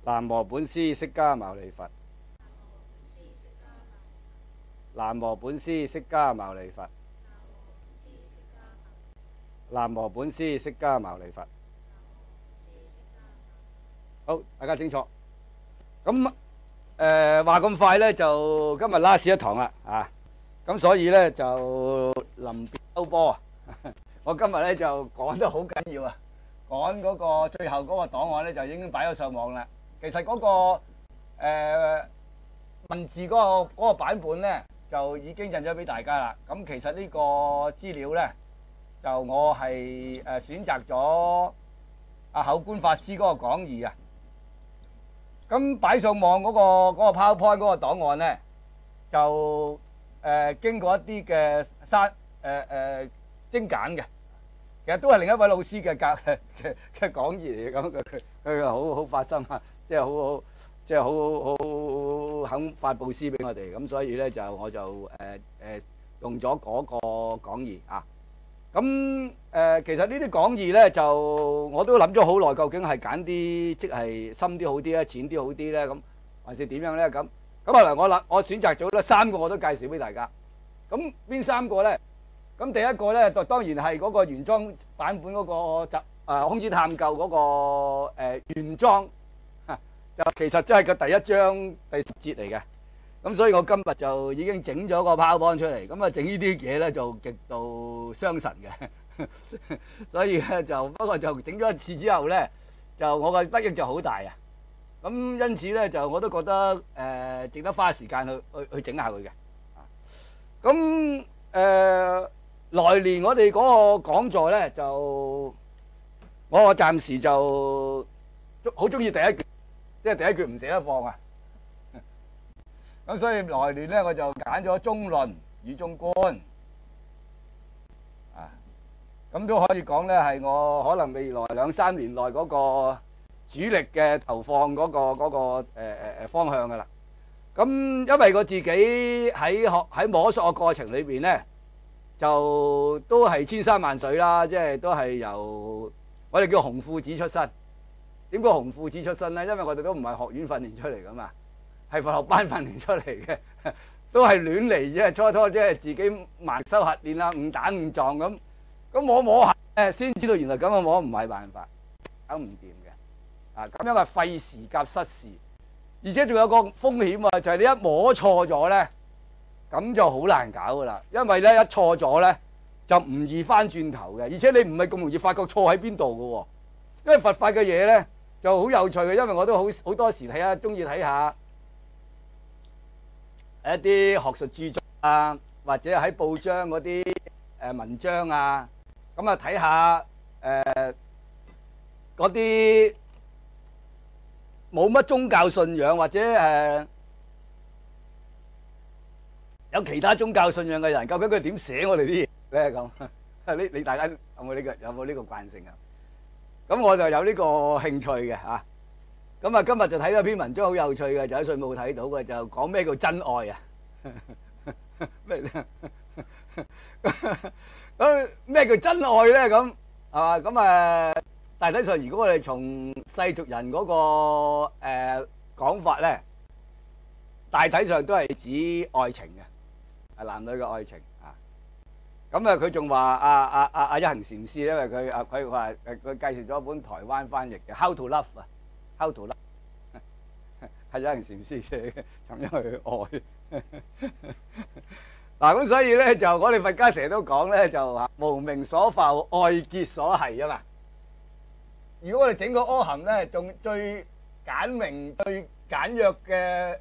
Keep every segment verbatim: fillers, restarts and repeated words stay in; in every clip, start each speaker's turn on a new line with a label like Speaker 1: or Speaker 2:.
Speaker 1: 南無本師釋迦牟尼佛。南無本師釋迦牟尼佛。南無本師釋迦牟尼佛。好，大家清楚。咁誒話咁快咧，就今日 last 一堂啦啊！咁所以咧就臨別收波啊！我今日咧就講得好緊要啊！講嗰個最後嗰個檔案咧就已經擺咗上網啦。其實嗰、嗰個、呃、文字嗰、嗰個嗰個版本咧就已經印咗俾大家啦。咁其實呢個資料咧就我係誒選擇咗阿口官法師嗰個講義啊。咁擺上網嗰、嗰個嗰個 PowerPoint 嗰個檔案咧就誒、呃、經過一啲嘅刪誒誒精簡嘅。其實都係另一位老師嘅教嘅嘅講義嚟嘅，咁佢佢佢好好發心啊，即係好好即係好好肯發佈詩俾我哋，咁所以咧就我就誒誒、呃、用咗嗰個講義啊。咁誒、呃、其實呢啲講義咧就我都諗咗好耐，究竟係揀啲即係深啲好啲咧，淺啲好啲咧，咁還是點樣咧？咁咁後來我諗我選擇咗咧三個我都介紹俾大家。咁邊三個咧？咁第一個咧，就當然係嗰個原裝版本嗰個集誒空之探究嗰個誒原裝，就其實真係個第一章第十節嚟嘅。咁所以我今日就已經整咗個 PowerPoint出嚟，咁啊整呢啲嘢咧就極度傷神嘅，所以咧就不過就整咗一次之後咧，就我嘅得益就好大啊。咁因此咧就我都覺得誒值得花時間去去去整下佢嘅。咁誒。來年我哋嗰個講座咧，就我暫時就好中意第一卷，即係第一卷唔捨得放啊。咁所以來年咧，我就揀咗中論與中觀啊。咁都可以講咧，係我可能未來兩三年內嗰個主力嘅投放嗰個嗰個誒誒誒方向噶啦。咁因為我自己喺學喺摸索嘅過程裏邊咧。就都係千山萬水啦，即係都係由我哋叫紅褲子出身。點解紅褲子出身咧？因為我哋都唔係學院訓練出嚟噶嘛，係佛學班訓練出嚟嘅，都係亂嚟啫。初初即係自己盲修核練啦，誤打誤撞咁，咁摸摸下誒，先知道原來咁樣摸唔係辦法，搞唔掂嘅。啊，咁樣係費時夾失事，而且仲有個風險啊，就係你一摸錯咗咧。咁就好難搞噶啦，因為咧一錯咗咧就唔易翻轉頭嘅，而且你唔係咁容易發覺錯喺邊度噶喎。因為佛法嘅嘢咧就好有趣嘅，因為我都好好多時睇下，中意睇下一啲學術著作啊，或者喺報章嗰啲誒文章啊，咁啊睇下誒嗰啲冇乜宗教信仰或者誒。呃有其他宗教信仰嘅人，究竟佢點寫我哋啲嘢咧？咁你你大家有冇呢個有冇呢個慣性啊？咁我就有呢個興趣嘅嚇。咁啊，今日就睇咗篇文章，好有趣嘅，就喺信報睇到嘅，就講咩叫真愛啊？咩咁咩叫真愛咧？咁係嘛？咁啊，大體上，如果我哋從世俗人嗰個誒講法咧，大體上都係指愛情嘅。係男女嘅愛情啊，咁啊佢仲話阿阿阿阿一行禪師，因為佢啊佢話誒佢介紹咗一本台灣翻譯嘅《How to Love》啊，《How to Love》係一行禪師寫嘅，咁樣去愛。嗱咁所以咧就我哋佛家成日都講咧就話無明所浮，愛結所繫啊嘛。如果我哋整個阿含咧，仲最簡明、最簡約嘅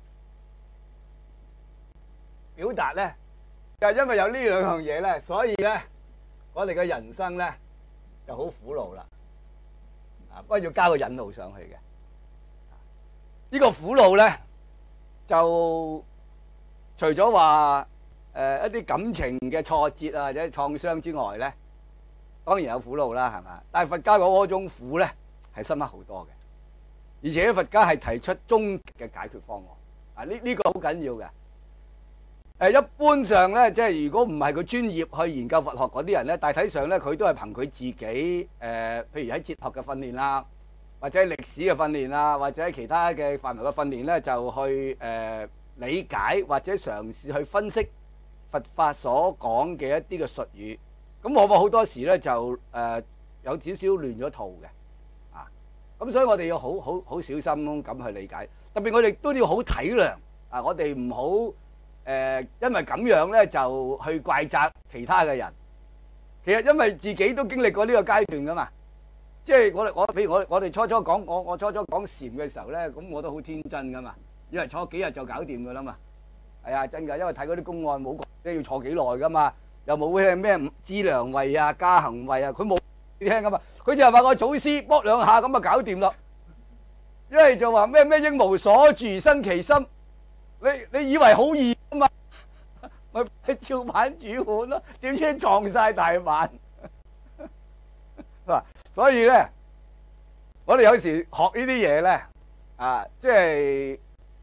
Speaker 1: 表達咧。就係因為有呢兩樣嘢咧，所以咧我哋嘅人生咧就好苦惱啦。啊，不過要加個引號上去嘅。呢個苦惱咧就除咗話誒一啲感情嘅挫折啊或者創傷之外咧，當然有苦惱啦，係嘛？但係佛家講嗰種苦咧係深刻好多嘅，而且佛家係提出終極嘅解決方案。啊，呢呢個好緊要嘅。誒一般上咧，即係如果唔係佢專業去研究佛學嗰啲人咧，大體上咧佢都係憑佢自己誒、呃，譬如喺哲學嘅訓練啦， 或者歷史嘅訓練啊，或者其他嘅範圍嘅訓練咧，就去誒、呃、理解或者嘗試去分析佛法所講嘅一啲嘅術語。咁往往好多時咧就誒、呃、有少少亂咗套嘅啊。咁所以我哋要好好好小心咁去理解，特別我哋都要好體諒啊！我哋唔好誒因為咁樣咧就去怪責其他嘅人。其實因為自己都經歷過呢個階段噶嘛。即係我我譬如我我哋初初講我我初初講禪嘅時候咧，咁我都好天真噶嘛，以為坐幾日就搞掂噶啦嘛。係啊，真㗎，因為睇嗰啲公案冇講即係要坐幾耐噶嘛，又冇咩咩資糧位啊、加行位啊，佢冇你聽噶嘛。佢就係話個祖師卜兩下咁就搞掂啦。因為就話咩咩應無所住生其心，你你以為好易啊嘛，咪照板煮碗咯，點知撞晒大板。嗱，所以咧，我哋有時學呢啲嘢咧，啊，即係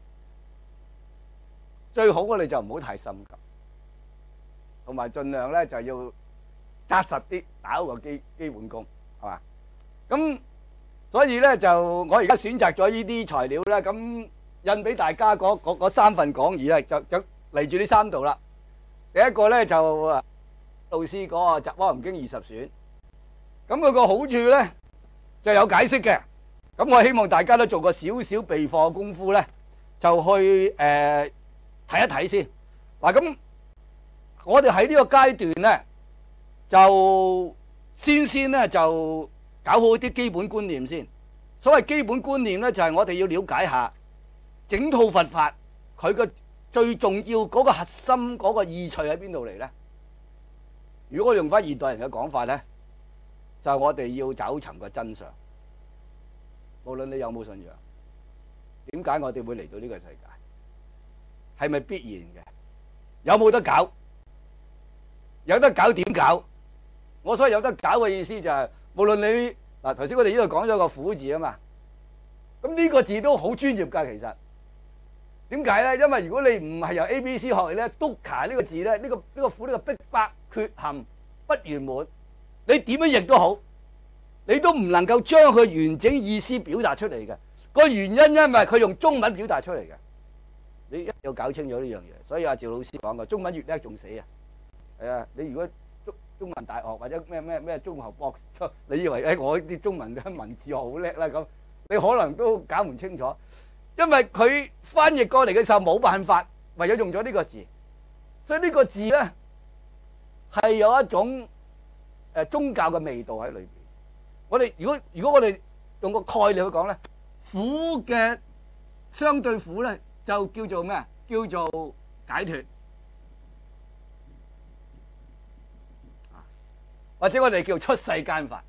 Speaker 1: 最好我哋就唔好太心急，同埋盡量咧就要紮實啲打好個基基本功，係嘛？咁所以咧就我而家選擇咗呢啲材料咧，咁印俾大家嗰嗰嗰三份講義咧，就就嚟住呢三度啦。第一個咧就老師嗰個《雜阿含經》二十選。咁佢個好處咧就有解釋嘅，咁我希望大家都做個少少備課嘅功夫咧，就去誒睇、呃、一睇先。嗱，咁我哋喺呢個階段咧，就先先咧就搞好啲基本觀念先。所謂基本觀念咧，就係、是、我哋要了解下整套佛法佢個最重要嗰個核心嗰個意趣喺邊度嚟咧。如果我用翻現代人嘅講法咧，就係我哋要找尋個真相，無論你有冇信仰，點解我哋會嚟到呢個世界？係咪必然嘅？有冇得搞？有得搞點搞？我所謂有得搞嘅意思就係，無論你嗱頭先我哋呢度講咗個苦字啊嘛，咁呢個字都好專業㗎，其實點解咧？因為如果你唔係由 A B C 學嚟咧，dukkha呢個字咧，呢個呢個苦呢個逼迫、缺陷、不圓滿。你點樣譯都好，你都唔能夠將佢完整意思表達出嚟嘅。個原因因為佢用中文表達出嚟嘅，你一定要搞清楚呢樣嘢。所以阿趙老師講嘅，中文越叻仲死啊！係啊，你如果中中文大學或者咩咩咩中學博士，你以為誒我啲中文嘅文字學好叻啦咁，你可能都搞唔清楚，因為佢翻譯過嚟嘅時候冇辦法，唯有用咗呢個字，所以呢個字咧係有一種誒宗教嘅味道喺裏邊。我哋如果如果我哋用個概念去講咧，苦嘅相對苦咧就叫做咩？叫做解脫，或者我哋叫出世間法。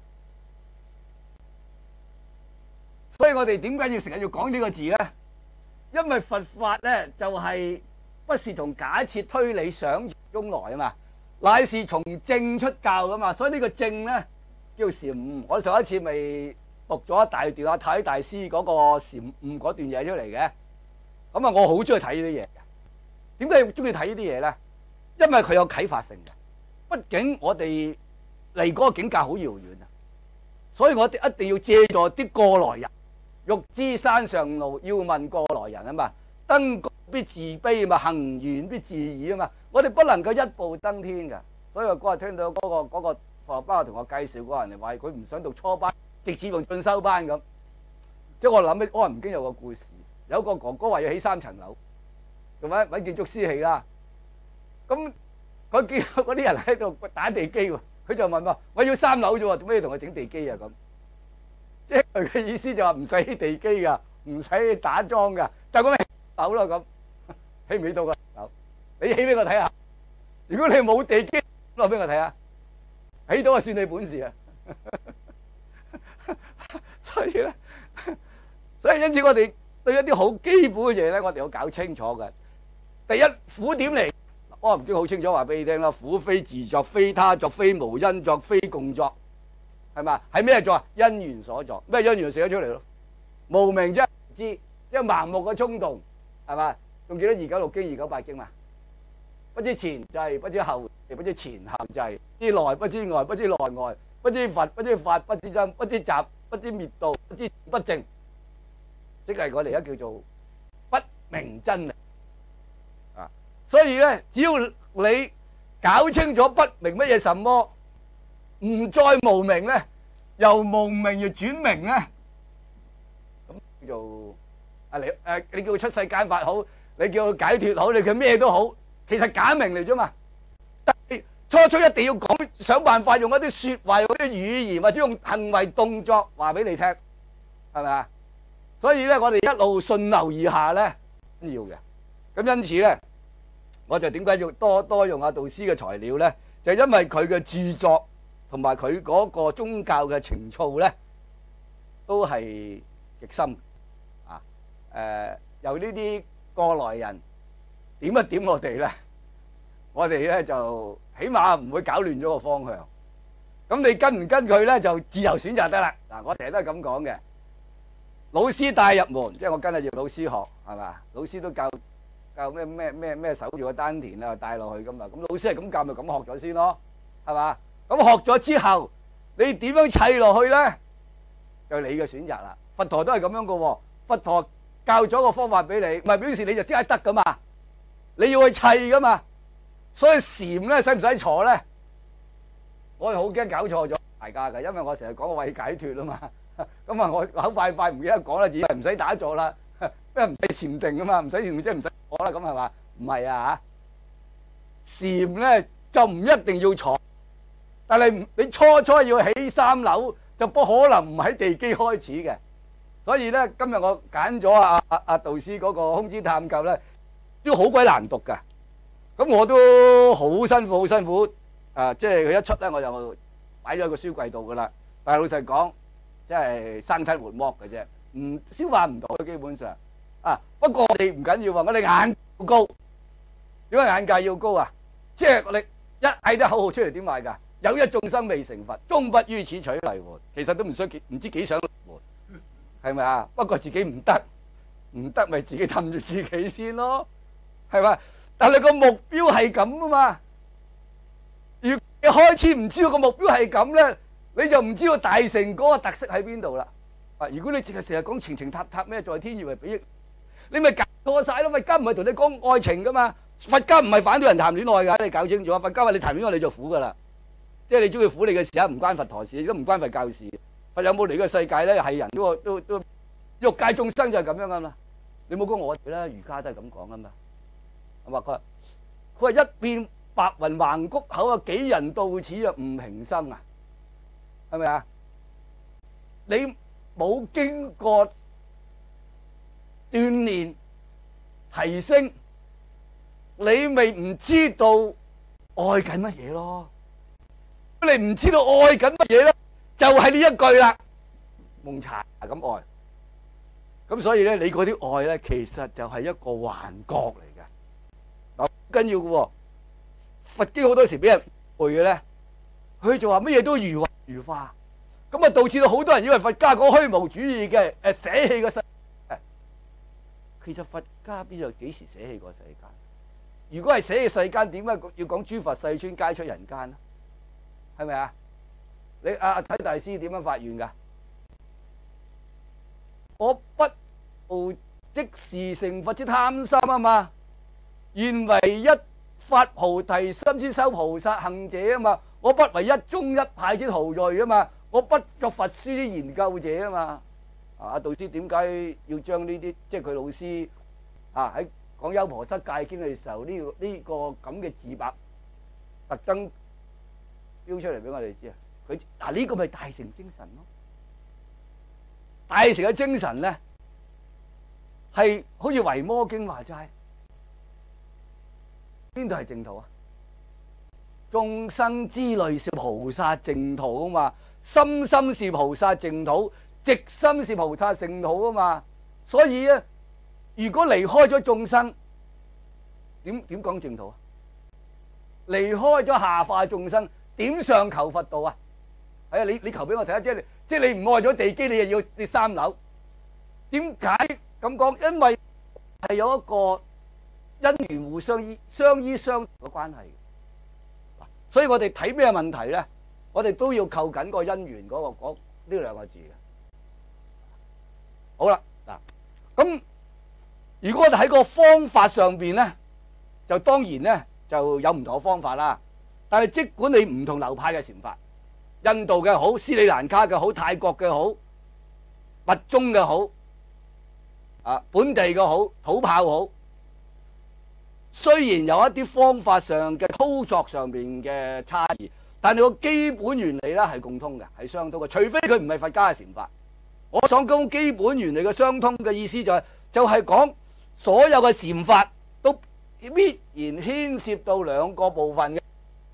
Speaker 1: 所以我哋點解要成日要講呢個字咧？因為佛法咧就係不是從假設推理想像中來啊嘛，乃是從正出教噶嘛。所以呢個正咧叫禪悟。我上一次咪讀咗一大段阿太大師嗰個禪悟嗰段嘢出嚟嘅。咁啊，我好中意睇呢啲嘢嘅。點解中意睇呢啲嘢咧？因為佢有啟發性嘅。畢竟我哋離嗰個境界好遙遠啊，所以我哋一定要借助啲過來人。欲知山上路，要問過來人啊嘛。登高必自卑啊嘛，行遠必自倚啊嘛。我哋不能夠一步登天㗎。所以我嗰日聽到嗰、嗰個嗰、嗰個課班同我介紹嗰個人嚟話，佢唔想讀初班，直接用進修班咁。即係我諗起《阿含經》有個故事，有個哥哥話要起三層樓，做揾揾建築師起啦。咁佢見到嗰啲人喺度打地基喎，佢就問話：我要三樓啫喎，做咩要同佢整地基啊？咁即係佢嘅意思就話唔使起地基噶，唔使打樁噶，就咁起樓咯咁。起唔起到個樓？你起俾我睇下。如果你冇地基，攞俾我睇下。起到就算你本事啊！所以咧，所以因此我哋對一啲好基本嘅嘢咧，我哋要搞清楚嘅。第一，苦點嚟？我唔知好清楚話俾你聽啦。苦非自作，非他作，非無因作，非共作，係嘛？係咩作啊？因緣所作。咩因緣寫咗出嚟咯？無明即係唔知，即係盲目嘅衝動，係嘛？仲記得二九六經、二九八經嘛？不知前際，不知後際，不知前後際，知內不知外，不知內外，不知佛，不知法，不知真，不知集， 不知滅道，不知不正，即係我哋而家叫做不明真理啊！所以咧，只要你搞清楚不明乜嘢什麼，唔再無明咧，由無明而轉明咧，咁叫做啊你誒，你叫佢出世間法好，你叫佢解脫好，你叫咩都好，其實假名嚟啫嘛。但係初初一定要講，想辦法用一啲説話、用一啲語言或者用行為動作話俾你聽，係咪啊？所以咧，我哋一路順流而下咧，要嘅。咁因此咧，我就點解要多多用阿道師嘅材料咧？就係因為佢嘅著作同埋佢嗰個宗教嘅情操咧，都係極深啊！誒，由呢啲過來人點一點我哋咧，我哋咧就起碼唔會搞亂咗個方向。咁你跟唔跟佢咧，就自由選擇得啦。嗱，我成日都係咁講嘅。老師帶入門，即係我跟阿葉老師學，係嘛？老師都教教咩咩咩咩守住個丹田啊，帶落去噶嘛。咁老師係咁教，咪咁學咗先咯，係嘛？咁學咗之後，你點樣砌落去咧？就你嘅選擇啦。佛陀都係咁樣噶喎。佛陀教咗個方法俾你，唔係表示你就即刻得噶嘛。你要去砌噶嘛。所以禪咧，使唔使坐咧？我係好驚搞錯咗大家㗎，因為我成日講為解脫啊嘛。咁啊，我口快快唔記得講啦，以為唔使打坐啦，咩唔使禪定啊嘛，唔使禪即係唔使坐啦，咁係嘛？唔係啊嚇，禪咧就唔一定要坐，但係你初初要起三樓，就不可能唔喺地基開始嘅。所以咧，今日我揀咗阿阿阿道師嗰個空知探究咧，都好鬼難讀㗎。咁我都好辛苦，好辛苦啊！即係佢一出咧，我就擺咗喺個書櫃度噶啦。但係老實講，即係生吞活剝嘅啫，唔消化唔到嘅基本上啊。不過我哋唔緊要啊，我哋眼要高，點解眼界要高啊？即係我哋一嗌啲口號出嚟點賣㗎？有一眾生未成佛，終不於此取嚟活。其實都唔想唔知幾想活，係咪啊？不過自己唔得，唔得咪自己氹住自己先咯，係咪？但係個目標係咁啊嘛。如果你開始唔知道個目標係咁咧，你就唔知道大乘嗰個特色喺邊度啦。啊，如果你淨係成日講情情塔塔咩在天以為比翼，你咪搞錯晒咯。佛家唔係同你講愛情噶嘛，佛家唔係反對人談戀愛噶，你搞清楚啊。佛家話你談戀愛你就苦噶啦，即係你中意苦你嘅事啊，唔關佛陀事，亦都唔關佛教事。佛有冇嚟個世界咧？係人都都都欲界眾生就係咁樣噶嘛。你冇講我哋啦，儒家都係咁講噶嘛。佢話佢話一片白雲橫谷口啊，幾人到此啊唔平生啊，係咪啊？你冇經過鍛鍊提升，你咪唔知道愛緊乜嘢咯？你唔知道愛緊乜嘢咧，就係呢一句啦，蒙查咁愛。咁所以咧，你嗰啲愛咧，其實就係一個幻覺嚟嘅。好緊要嘅喎，佛經好多時俾人背嘅咧，佢就話乜嘢都如幻如化，咁啊導致到好多人以為佛家講虛無主義嘅誒捨棄個世界。其實佛家邊度幾時捨棄過世間？如果係捨棄世間，點解要講諸佛世尊皆出人間咧？係咪啊？你阿阿體大師點樣發願㗎？我不無即時成佛之貪心啊嘛，願為一發菩提心之修菩薩行者啊嘛，我不為一宗一派之徒裔啊嘛，我不作佛書之研究者啊嘛。啊，道師點解要將呢啲即係佢老師啊喺講《優婆塞戒經》嘅時候呢、這個呢、這個咁嘅自白特登標出嚟俾我哋知啊？佢嗱呢個咪大乘精神咯。大乘嘅精神咧，係好似《維摩經》話齋，邊度係淨土啊？眾生之類是菩薩淨土啊嘛，心心是菩薩淨土，直心是菩薩淨土啊嘛。所以咧，如果離開咗眾生，點點講淨土啊？離開咗下化眾生，點上求佛道啊？係啊，你你求俾我睇下，即係即係你唔愛咗地基，你又要跌三樓。點解咁講？因為係有一個因緣互相依、相依相嘅關係。所以我哋睇咩問題咧，我哋都要扣緊個因緣嗰個嗰呢兩個字嘅。 好啦，嗱，咁如果我哋喺個方法上邊咧，就當然咧就有唔同嘅方法啦。但係即管你唔同流派嘅禪法，印度嘅好，斯里蘭卡嘅好，泰國嘅好，密宗嘅好，啊本地嘅好，土炮好。雖然有一啲方法上嘅操作上面嘅差異，但係個基本原理咧係共通嘅，係相通嘅。除非佢唔係佛家嘅禪法。我所講基本原理嘅相通嘅意思就係、是、就係、是、講所有嘅禪法都必然牽涉到兩個部分嘅。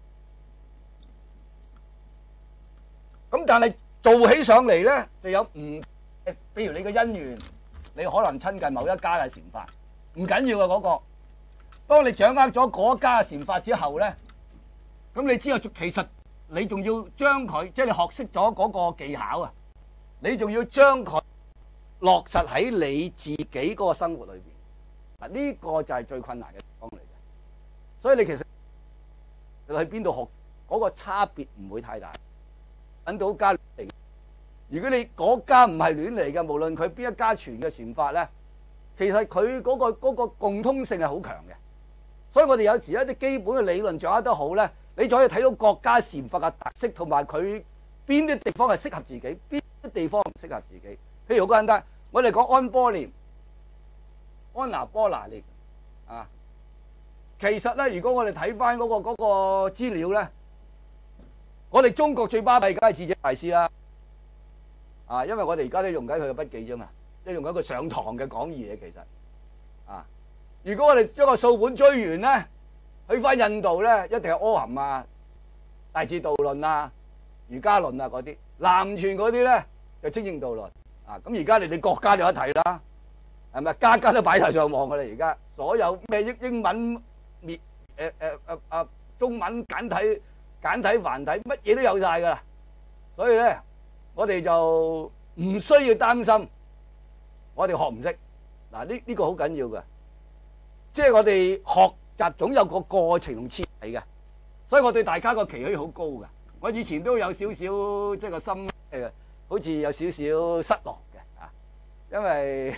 Speaker 1: 咁但係做起上嚟咧就有唔，比如你嘅因緣，你可能親近某一家嘅禪法，唔緊要嘅嗰個。當你掌握咗嗰家嘅禪法之後咧，咁你知道其實你仲要將佢，即係你學識咗嗰個技巧啊，你仲要將佢落實喺你自己嗰個生活裏邊。嗱，呢個就係最困難嘅地方嚟嘅。所以你其實你去邊度學嗰個差別唔會太大。揾到家嚟，如果你嗰家唔係亂嚟嘅，無論佢邊一家傳嘅禪法咧，其實佢嗰個嗰個共通性係好強嘅。所以我哋有時一啲基本嘅理論掌握得好咧，你就可以睇到各家禪法嘅特色，同埋佢邊啲地方係適合自己，邊啲地方唔適合自己。譬如好簡單，我哋講安波念、安那波那念啊，其實咧，如果我哋睇翻嗰個嗰個資料咧，我哋中國最巴閉梗係智者大師啦，啊，因為我哋而家都用緊佢嘅筆記啫嘛，即係用緊一個上堂嘅講義嘅其實，啊。如果我哋將個數本追完咧，去翻印度咧，一定係阿含啊、大智度論啊、瑜伽論啊嗰啲，南傳嗰啲咧就清淨道論啊。咁而家你哋國家就有得睇啦，係咪？家家都擺晒上網噶啦，而家所有咩英英文、滅誒誒誒誒中文簡體、簡體繁體，乜嘢都有晒噶啦。所以咧，我哋就唔需要擔心，我哋學唔識嗱，呢呢個好緊要嘅。即係我哋學習總有個過程同設計嘅，所以我對大家個期許好高嘅。我以前都有少少即係個心誒，好似有少少失落嘅啊，因為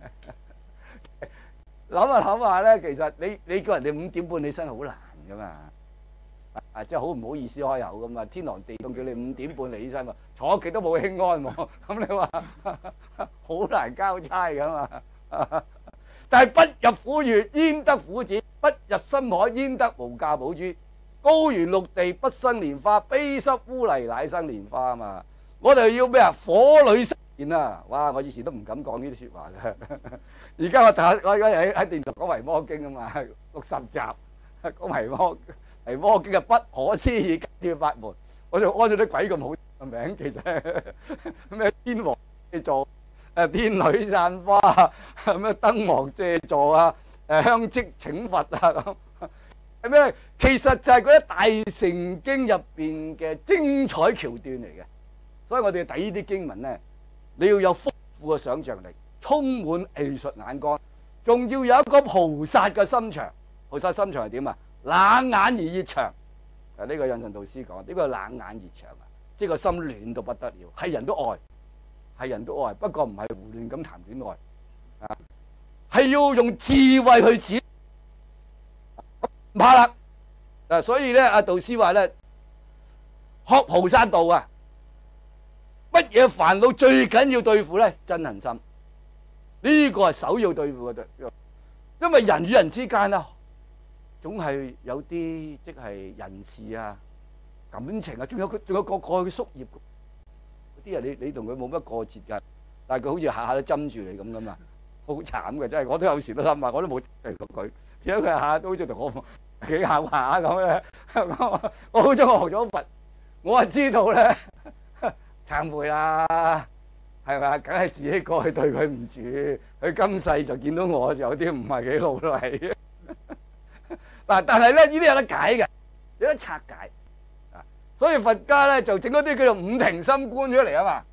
Speaker 1: 諗下諗下咧，其實你你叫人哋五點半起身好難噶嘛，啊即係好唔好意思開口噶嘛，天寒地凍叫你五點半嚟起身喎，坐極都冇輕安喎，咁你話好難交差噶嘛。但係不入虎穴，焉得虎子；不入深海，焉得無價寶珠。高原陸地不生蓮花，悲濕污泥乃生蓮花啊嘛！我哋要咩啊？火裏生蓮啊！哇！我以前都唔敢講呢啲説話嘅，而家我打我而家喺喺電台講《維摩經》啊嘛，六十集講《維摩維摩經》嘅不可思議解脫法門，我就安咗啲鬼咁好嘅名，其實咩天王嘅座。誒天女散花啊，咩燈王借座啊，誒香積請佛啊咁，係咩？其實就係嗰啲大乘經入邊嘅精彩橋段嚟嘅。所以我哋要睇呢啲經文咧，你要有豐富嘅想像力，充滿藝術眼光，仲要有一個菩薩嘅心腸。菩薩心腸係點啊？冷眼而熱腸。誒呢個印順導師講，呢個冷眼熱腸啊，即係個心暖到不得了，係人都愛。係人都愛，不過唔係胡亂咁談戀愛，啊，係要用智慧去指，唔怕啦。嗱，所以咧，阿導師話咧，學菩薩道啊，乜嘢煩惱最緊要對付咧？憎恨心，呢個係首要對付嘅對，因為人與人之間啊，總係有啲即係人事啊、感情啊，仲有佢仲有個個嘅宿業。啲人你你同佢冇乜過節㗎，但係佢好似下下都針住你咁噶嘛，好慘嘅真係。我都有時都諗下，我都冇嚟過佢，點解佢下下都好似同我幾下下咁咧？我好彩我學咗佛，我係知道咧，懺悔啦，係咪啊？梗係自己過去對佢唔住，佢今世就見到我就有啲唔係幾老嚟。嗱，但係咧呢啲有得解嘅，有得拆解。所以佛家咧就整嗰啲叫做五停心觀出嚟啊嘛。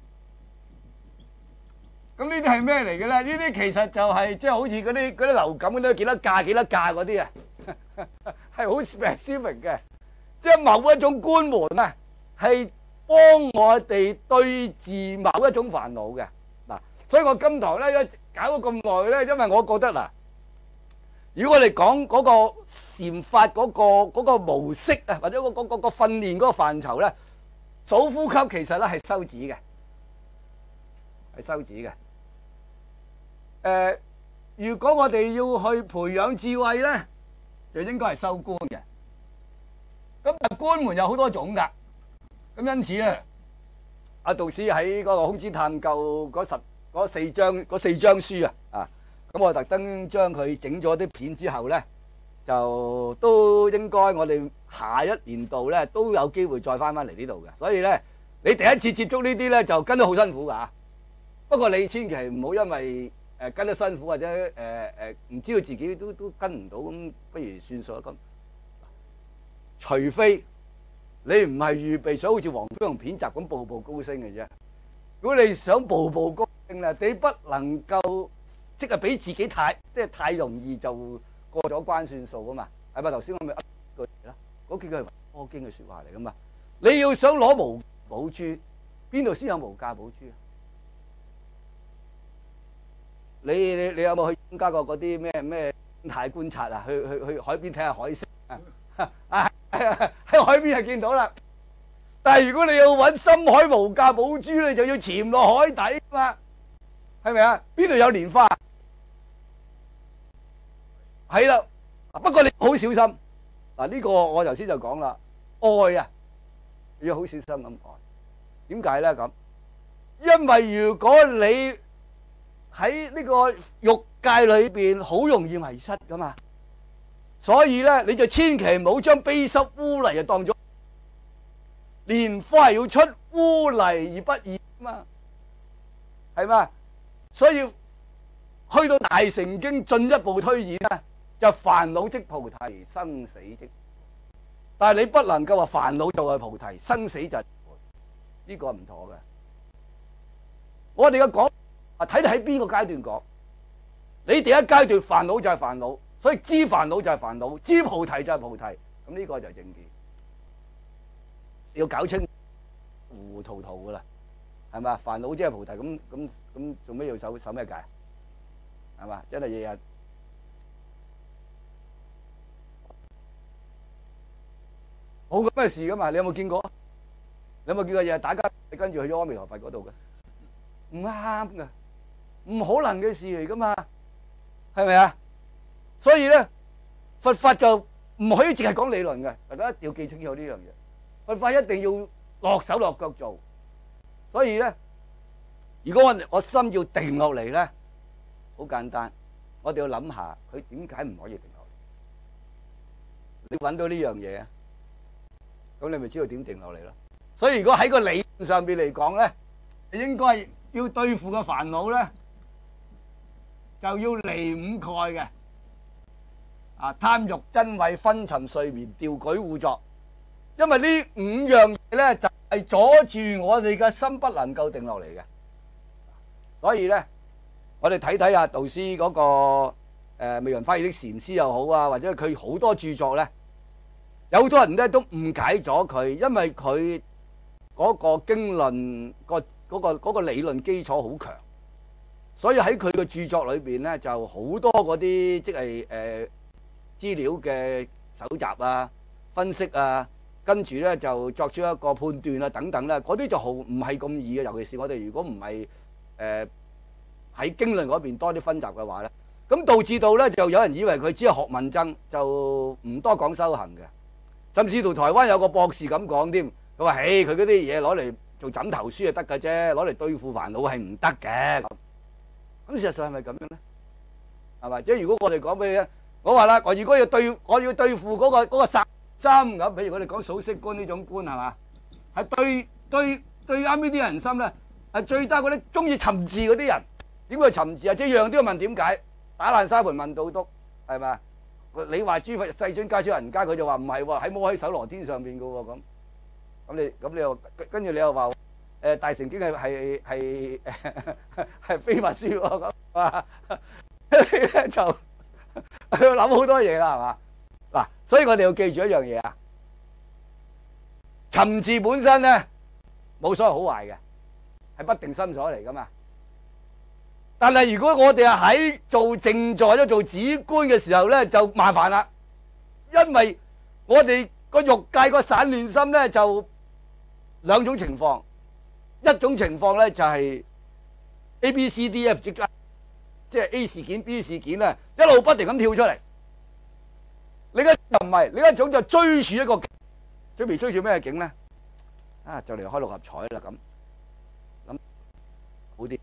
Speaker 1: 咁呢啲係咩嚟嘅咧？呢啲其實就係即係好似嗰啲嗰啲流感嗰啲幾多價幾多價嗰啲啊，係好 specific 嘅，即係某一種觀門啊，係幫我哋對治某一種煩惱嘅。嗱， 所以我今堂咧一搞咗咁耐咧，因為我覺得嗱，如果我哋講嗰個禪法嗰個嗰個模式啊，或者嗰嗰嗰個訓練嗰個範疇咧，數呼吸其實咧係修止嘅，係修止嘅。誒，如果我哋要去培養智慧咧，就應該係修觀嘅。咁但係觀門有好多種㗎，咁因此咧，阿導師喺嗰個空知探究嗰十嗰四章嗰四章書啊，啊，咁我特登將佢整咗啲片之後咧，就都應該我哋下一年度咧都有機會再翻翻嚟呢度嘅。所以咧，你第一次接觸呢啲咧就跟得好辛苦㗎。不過你千祈唔好因為誒跟得辛苦或者誒誒唔知道自己都都跟唔到，咁不如算數啦咁。除非你唔係預備想好似黃飛鴻片集咁步步高升嘅啫。如果你想步步高升咧，你不能夠即係俾自己太即係太容易就過咗關算數啊嘛。係咪頭先我咪噏句啦？嗰幾句係《科經》嘅説話嚟噶嘛。你要想攞無寶珠，邊度先有無價寶珠啊？你你你有冇去參加過嗰啲咩咩生態觀察啊？去去去海邊睇下海星啊！啊喺海邊就見到啦。但係如果你要揾深海無價寶珠，你就要潛落海底嘛，係咪啊？邊度有蓮花？係啦。不過你好小心嗱，呢個我頭先就講啦，愛啊要好小心咁愛。點解咧咁？因為如果你喺呢個欲界裏邊，好容易迷失噶嘛。所以咧，你就千祈唔好將悲濕污泥就當咗蓮花，係要出污泥而不染嘛，係嘛？所以去到大乘經進一步推演咧，就煩惱即菩提，生死即。但係你不能夠話煩惱就係菩提，生死就係呢個唔妥嘅。我哋嘅講啊，睇你喺邊個階段講。你第一階段煩惱就係煩惱。所以知煩惱就係煩惱，知菩提就係菩提，咁呢個就係正見。要搞清糊糊塗塗噶啦，係嘛？煩惱即係菩提，咁咁咁做咩要守守咩戒？係嘛？真係日日冇咁嘅事噶嘛？你有冇見過？你有冇見過日日打交，你跟住去咗阿彌陀佛嗰度嘅？唔啱噶，唔可能嘅事嚟噶嘛？係咪啊？所以咧，佛法就唔可以淨係講理論嘅，大家一定要記清楚呢樣嘢。佛法一定要落手落腳做。所以咧，如果我我心要定落嚟咧，好簡單，我哋要諗下佢點解唔可以定落嚟。你揾到呢樣嘢啊，咁你咪知道點定落嚟咯。所以如果喺個理論上邊嚟講咧，你應該要對付嘅煩惱咧，就要離五蓋嘅。啊！貪欲、瞋恚、昏沉、睡眠、掉舉、互作，因為呢五樣嘢咧就係阻住我哋嘅心不能夠定落嚟嘅。所以咧，我哋睇睇下導師嗰個誒妙雲花園的禪師又好啊，或者佢好多著作咧，有好多人咧都誤解咗佢，因為佢嗰個經論個嗰個嗰個理論基礎好強，所以喺佢嘅著作裏邊咧就好多嗰啲即係誒。資料嘅搜集啊、分析啊，跟住咧就作出一個判斷啊等等啦，嗰啲就好唔係咁易嘅。尤其是我哋如果唔係誒喺經論嗰邊多啲分集嘅話咧，咁導致到咧就有人以為佢只係學問僧，就唔多講修行嘅。甚至到台灣有個博士咁講添，佢話：誒，佢嗰啲嘢攞嚟做枕頭書就得㗎啫，攞嚟對付煩惱係唔得嘅。咁事實上係咪咁樣咧？係咪？即係如果我哋講俾你咧？我話啦，我如果要對，我要對付嗰個嗰個殺心咁，譬如我哋講數息觀呢種觀係嘛，係對對對啱呢啲人心咧，係最憎嗰啲中意尋字嗰啲人。點會尋字啊？即係樣都要問點解，打爛沙盤問到篤，係咪？你話諸佛世尊介紹人家，佢就話唔係喎，喺摩訶搜羅天上邊嘅喎咁。咁你咁你又跟住你又話誒大乘經係係係係非佛書喎咁啊？你咧就。佢要諗好多嘢啦，係嘛？嗱，所以我哋要記住一樣嘢啊，尋字本身咧冇所謂好壞嘅，係不定心所嚟噶嘛。 但係如果我哋係喺做正座或者做子觀嘅時候咧，就麻煩啦，因為我哋個欲界個散亂心咧就兩種情況，一種情況咧就係 A B C D F 即係 A 事件 B 事件咧一路不停咁跳出嚟。另一種唔係，另一種就追住一個景，準備追住咩景咧？啊，就嚟開六合彩啦咁，諗好啲。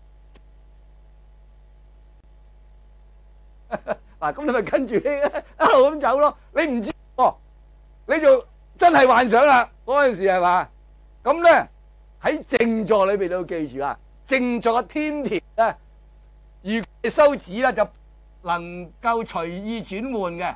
Speaker 1: 嗱，咁你咪跟住呢一路咁走咯。你唔知哦，你就真係幻想啦。嗰陣時係嘛？咁咧喺正座裏邊都要記住啊，正座嘅天田咧，如果你修止咧，就能夠隨意轉換嘅。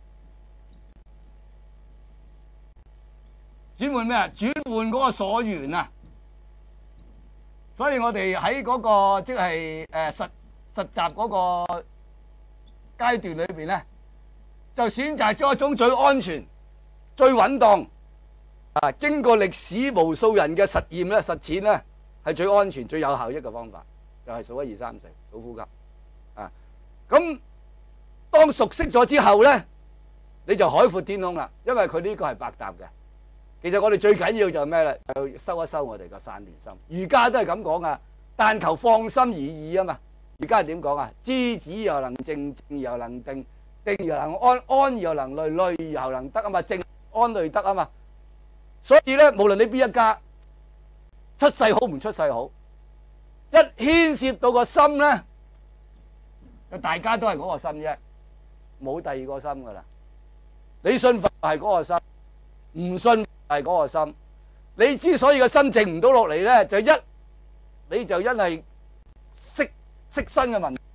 Speaker 1: 轉換咩啊？轉換嗰個所緣啊！所以我哋喺嗰個即係誒實實習嗰個階段裏邊咧，就選擇咗一種最安全、最穩當啊！經過歷史無數人嘅實驗咧、實踐咧，係最安全、最有效益嘅方法，就係數一二三四，數呼吸啊！咁當熟悉咗之後咧，你就海闊天空啦，因為佢呢個係百搭嘅。其實我哋最緊要就係咩咧？就要收一收我哋個散亂心。瑜伽都係咁講啊，但求放心而已啊嘛。瑜伽係點講啊？知止又能靜，靜又能定，定又能安，安又能慮，慮又能得啊嘛。靜安慮得啊嘛。所以咧，無論你邊一家出世好唔出世好，一牽涉到個心咧，就大家都係嗰個心啫，冇第二個心噶啦。你信佛係嗰個心，唔信係嗰個心。你之所以個心靜唔到落嚟咧，就一你就因為色色身嘅問題，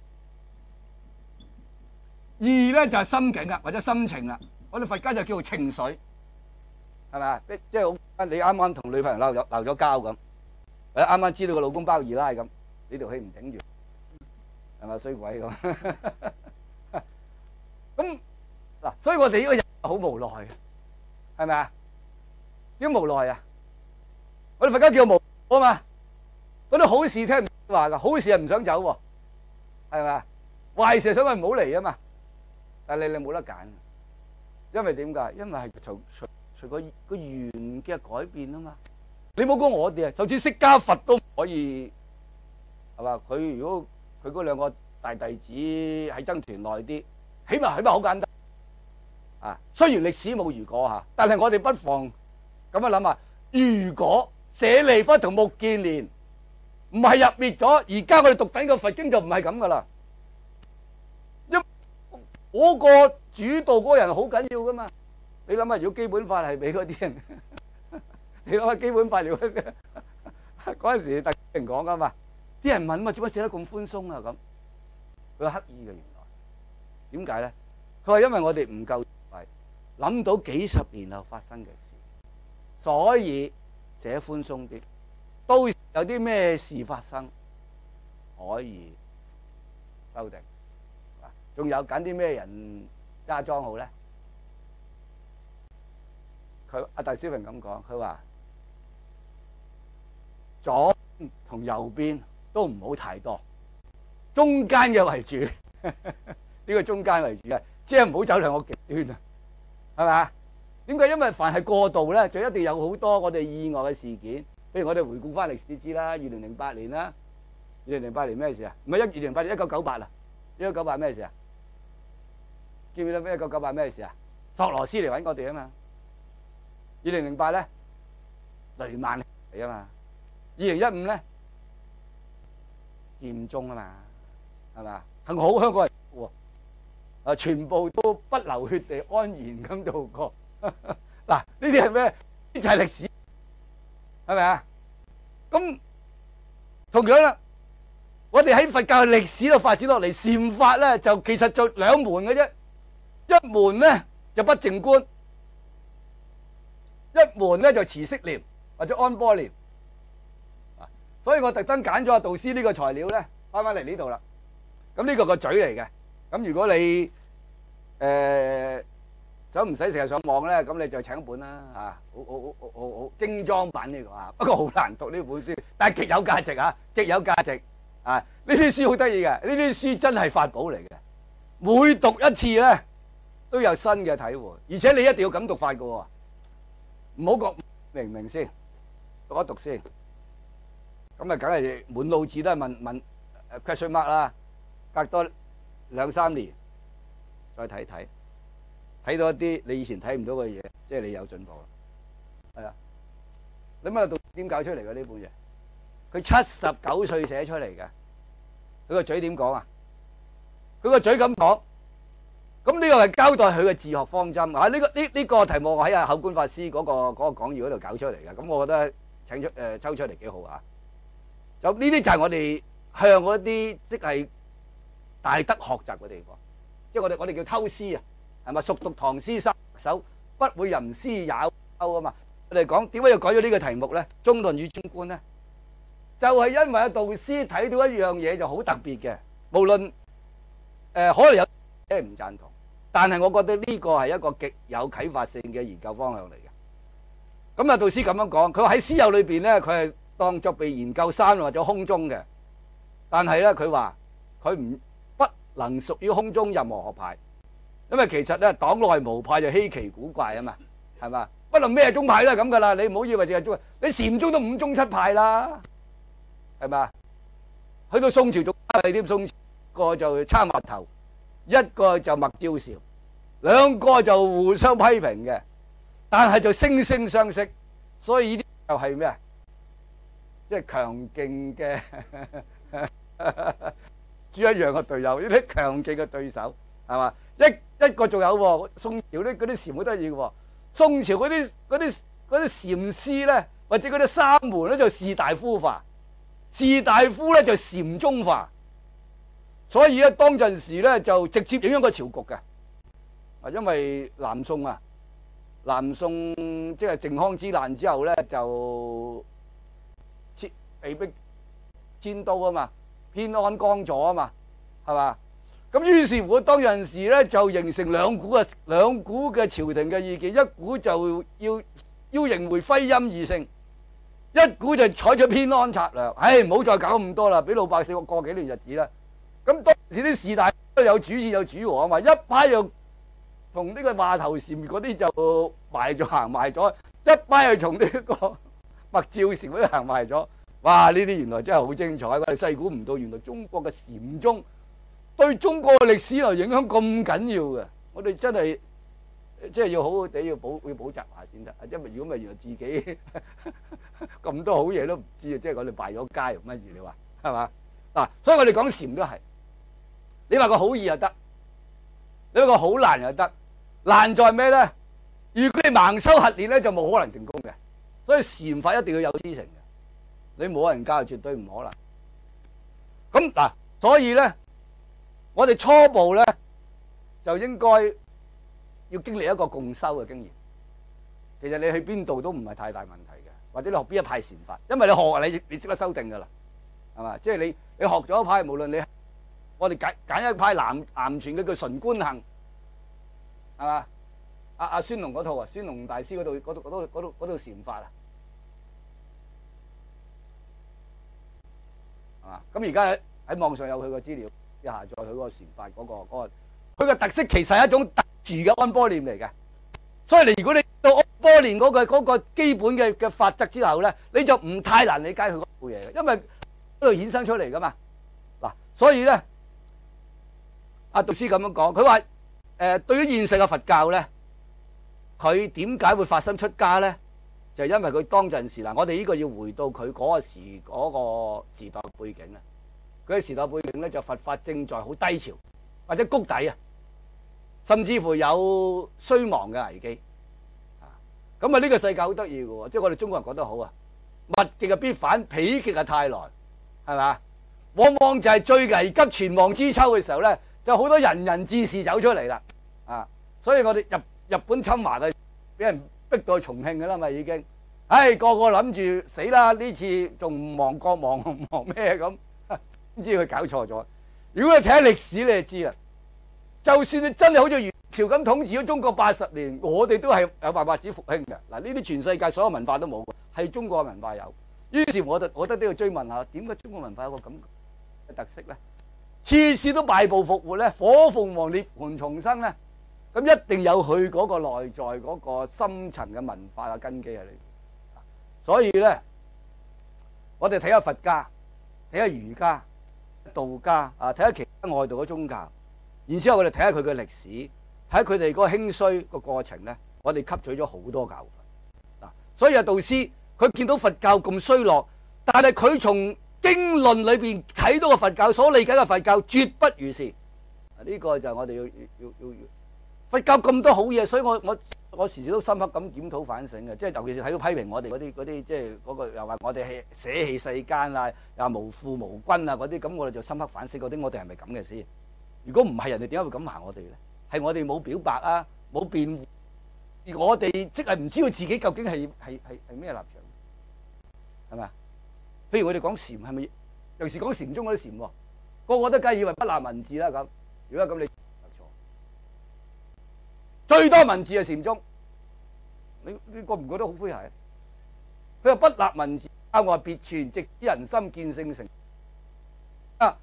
Speaker 1: 二咧就係心境啊，或者心情啦。我哋佛家就叫做情緒，係咪啊？即係好，你啱啱同女朋友鬧咗鬧咗交咁，或者啱啱知道個老公包二奶咁，你條氣唔頂住，係咪衰鬼咁？咁嗱，所以我哋呢個人好無奈嘅，係咪啊？點無奈啊？我哋佛家叫無啊嘛，嗰啲好事聽唔話噶，好事係唔想走喎，係咪啊？壞事係想佢唔好嚟啊嘛。但係你你冇得揀，因為點解？因為係隨隨隨個個緣嘅改變啊嘛。你冇講我哋啊，就算釋迦佛都可以係嘛？佢如果佢嗰兩個大弟子喺僧團耐啲，起碼起碼好簡單啊。雖然歷史冇如果吓，但係我哋不妨咁樣諗啊。如果舍利弗同目犍連唔係入滅咗，而家我哋讀緊個佛經就唔係咁噶啦。因嗰個主導嗰個人好緊要噶嘛。你諗下，如果基本法係俾嗰啲人，你諗下基本法了嗰陣時特人講噶嘛，啲人問嘛，做乜寫得咁寬鬆啊？咁佢刻意嘅，原來點解咧？佢話因為我哋唔夠係諗到幾十年後發生嘅事，所以寫寬鬆啲。到時有啲咩事發生，可以修訂。仲有揀啲咩人揸莊好咧？佢阿大小明咁講，佢話左同右邊都唔好太多，中間嘅為主。呢個中間為主啊，即係唔好走兩個極端啊，係咪啊？點解？因為凡係過度咧，就一定有好多我哋意外嘅事件。譬如我哋回顧翻歷史知啦，二零零八年啦，二零零八年咩事啊？唔係一二零零八年，一九九八啦，一九九八咩事啊？記唔記得咩？一九九八咩事啊？索羅斯嚟揾我哋啊嘛。二零零八咧，雷曼嚟啊嘛。二零一五咧，佔中啊嘛，係咪啊？幸好香港人喎，啊全部都不流血地安然咁度過。嗱，呢啲係咩？呢就係歷史，係咪啊？咁同樣啦，我哋喺佛教嘅歷史度發展落嚟，禪法咧就其實就兩門嘅啫。一門咧就不淨觀，一門咧就持息念或者安波念。啊，所以我特登揀咗阿導師呢個材料咧，翻翻嚟呢度啦。咁呢個個嘴嚟嘅。咁如果你誒想唔使成日上網咧，咁你就請本啦嚇，好好好好好精裝版呢個啊。不過好難讀呢本書，但係極有價值啊，極有價值啊！ 呢啲書好得意嘅，呢啲書真係法寶嚟嘅。每讀一次咧，都有新嘅體會，而且你一定要咁讀法嘅喎，唔好講明唔明先，讀一讀先。咁啊，梗係滿腦子都係問問 question mark 啦。隔多兩三年再睇睇，睇到一啲你以前睇唔到嘅嘢，即係你有進步啦。係啊，你問下讀點搞出嚟嘅呢本嘢？佢七十九歲寫出嚟嘅，佢個嘴點講啊？佢個嘴咁講，咁呢個係交代佢嘅自學方針啊！呢個呢呢個題目我喺阿口官法師嗰個嗰個講義嗰度搞出嚟嘅，咁我覺得請出誒抽出嚟幾好啊！就呢啲就係我哋向嗰啲即係大德學習嘅地方，即係我哋我哋叫偷師啊，係咪？熟讀唐詩三百首，不會吟詩也偷啊嘛！我哋講點解要改咗呢個題目咧？中論與中觀咧，就係因為阿導師睇到一樣嘢就好特別嘅，無論誒可能有啲唔贊同，但係我覺得呢個係一個極有啟發性嘅研究方向嚟嘅。咁啊，導師咁樣講，佢話喺私有裏邊咧，佢係當作被研究山或者空中嘅，但係咧佢話佢唔不能屬於空中任何學派，因為其實咧黨內無派就稀奇古怪啊嘛，係嘛？不論咩宗派都係咁噶啦，你唔好以為淨係宗，你禪宗都五宗七派啦，係嘛？去到宋朝仲加係添，宋朝一個就參蜜頭，一個就麥照韶，兩個就互相批評嘅，但係就惺惺相惜，所以呢啲就係咩啊？即係強勁嘅豬一樣嘅隊友，呢啲強勁嘅對手係嘛？一一個仲有喎，宋朝咧嗰啲禪好得意嘅喎，宋朝嗰啲嗰啲嗰啲禪師咧，或者嗰啲三門咧就士大夫化，士大夫咧就禪宗化，所以咧當陣時咧就直接影響個朝局嘅，啊，因為南宋啊，南宋即係靖康之難之後咧就被逼遷都啊嘛，偏安江左啊嘛，係嘛？咁於是乎當陣時咧就形成兩股嘅兩股嘅朝廷嘅意見，一股就要要迎回徽欽二聖，一股就採取偏安策略，唉，唔好再搞咁多啦，俾老百姓過幾年日子啦。咁當時啲士大夫都有主見有主和啊嘛，一派又同呢個華佗禪嗰啲就埋咗行埋咗，一派又從呢個麥照禪嗰啲行埋咗。哇！呢啲原來真係好精彩，我哋細估唔到，原來中國嘅禪宗對中國嘅歷史嚟影響咁緊要嘅，我哋真係即係要好好地要補要補習下先得。因為如果唔係，原來自己咁多好嘢都唔知啊！即係我哋敗咗街，乜嘢你話係嘛？嗱，所以我哋講禪都係，你話個好易又得，你話個好難又得，難在咩咧？如果你盲修瞎練咧，就冇可能成功嘅。所以禪法一定要有師承嘅。你冇人教，絕對唔可能。咁嗱，所以咧，我哋初步咧就應該要經歷一個共修嘅經驗。其實你去邊度都唔係太大問題嘅，或者你學邊一派禪法，因為你學你你識得修定噶啦，係嘛？即係你你學咗一派，無論你我哋揀揀一派南南傳嘅叫純觀行，係嘛？阿阿孫龍嗰套啊，孫龍大師嗰度嗰度嗰度嗰度嗰度禪法啊。咁而家喺網上有佢個資料，一下載佢嗰個禪法嗰個嗰個，佢個特色其實係一種特殊嘅安波念嚟嘅。所以你如果你到安波念嗰個嗰個基本嘅嘅法則之後咧，你就唔太難理解佢嗰套嘢嘅，因為嗰度衍生出嚟噶嘛。嗱，所以咧，阿導師咁樣講，佢話誒，對於現實嘅佛教咧，佢點解會發心出家咧？就係因為佢當陣時嗱，我哋呢個要回到佢嗰個時嗰個時代背景啊。佢嘅時代背景咧，就佛法正在好低潮或者谷底啊，甚至乎有衰亡嘅危機啊。咁啊，呢個世界好得意嘅喎，即係我哋中國人講得好啊，物極啊必反，否極啊泰來，係咪？往往就係最危急存亡之秋嘅時候咧，就好多仁人志士走出嚟啦啊。所以我哋日日本侵華嘅俾人逼到去重慶嘅啦嘛，已經，唉，個個諗住死啦！呢次仲唔亡國亡亡咩咁？唔知佢搞錯咗。如果你睇下歷史，你就知啦。就算你真係好似元朝咁統治咗中國八十年，我哋都係有辦法子復興嘅。嗱，呢啲全世界所有文化都冇，係中國嘅文化有。於是我就我覺得都要追問下，點解中國文化有個咁嘅特色咧，次次都敗部復活咧，火鳳凰涅槃重生咧，咁一定有佢嗰個內在嗰個深層嘅文化嘅根基喺裏邊。所以咧，我哋睇下佛家，睇下儒家、道家啊，睇下其他外道嘅宗教，然之後我哋睇下佢嘅歷史，睇下佢哋嗰個興衰個過程咧，我哋吸取咗好多教訓。嗱，所以阿道師佢見到佛教咁衰落，但係佢從經論裏邊睇到個佛教所理解嘅佛教絕不如是。呢個就係我哋要要要要佛教咁多好嘢，所以我我我時時都深刻咁檢討反省嘅，即係尤其是睇到批評我哋嗰啲嗰啲，即係嗰個又話我哋係捨棄世間啊，又無父無君啊嗰啲，咁我哋就深刻反省嗰啲，我哋係咪咁嘅先？如果唔係，人哋點解會咁行我哋咧？係我哋冇表白啊，冇辯護，而我哋即係唔知道自己究竟係係係係咩立場，係咪啊？譬如我哋講禪係咪？尤其是講禪宗嗰啲禪喎，個個都梗係以為不立文字啦咁。如果咁你錯，最多文字係禪宗，你你覺唔覺得好灰係？佢話不立文字，教外別傳，直指人心見性成。啊，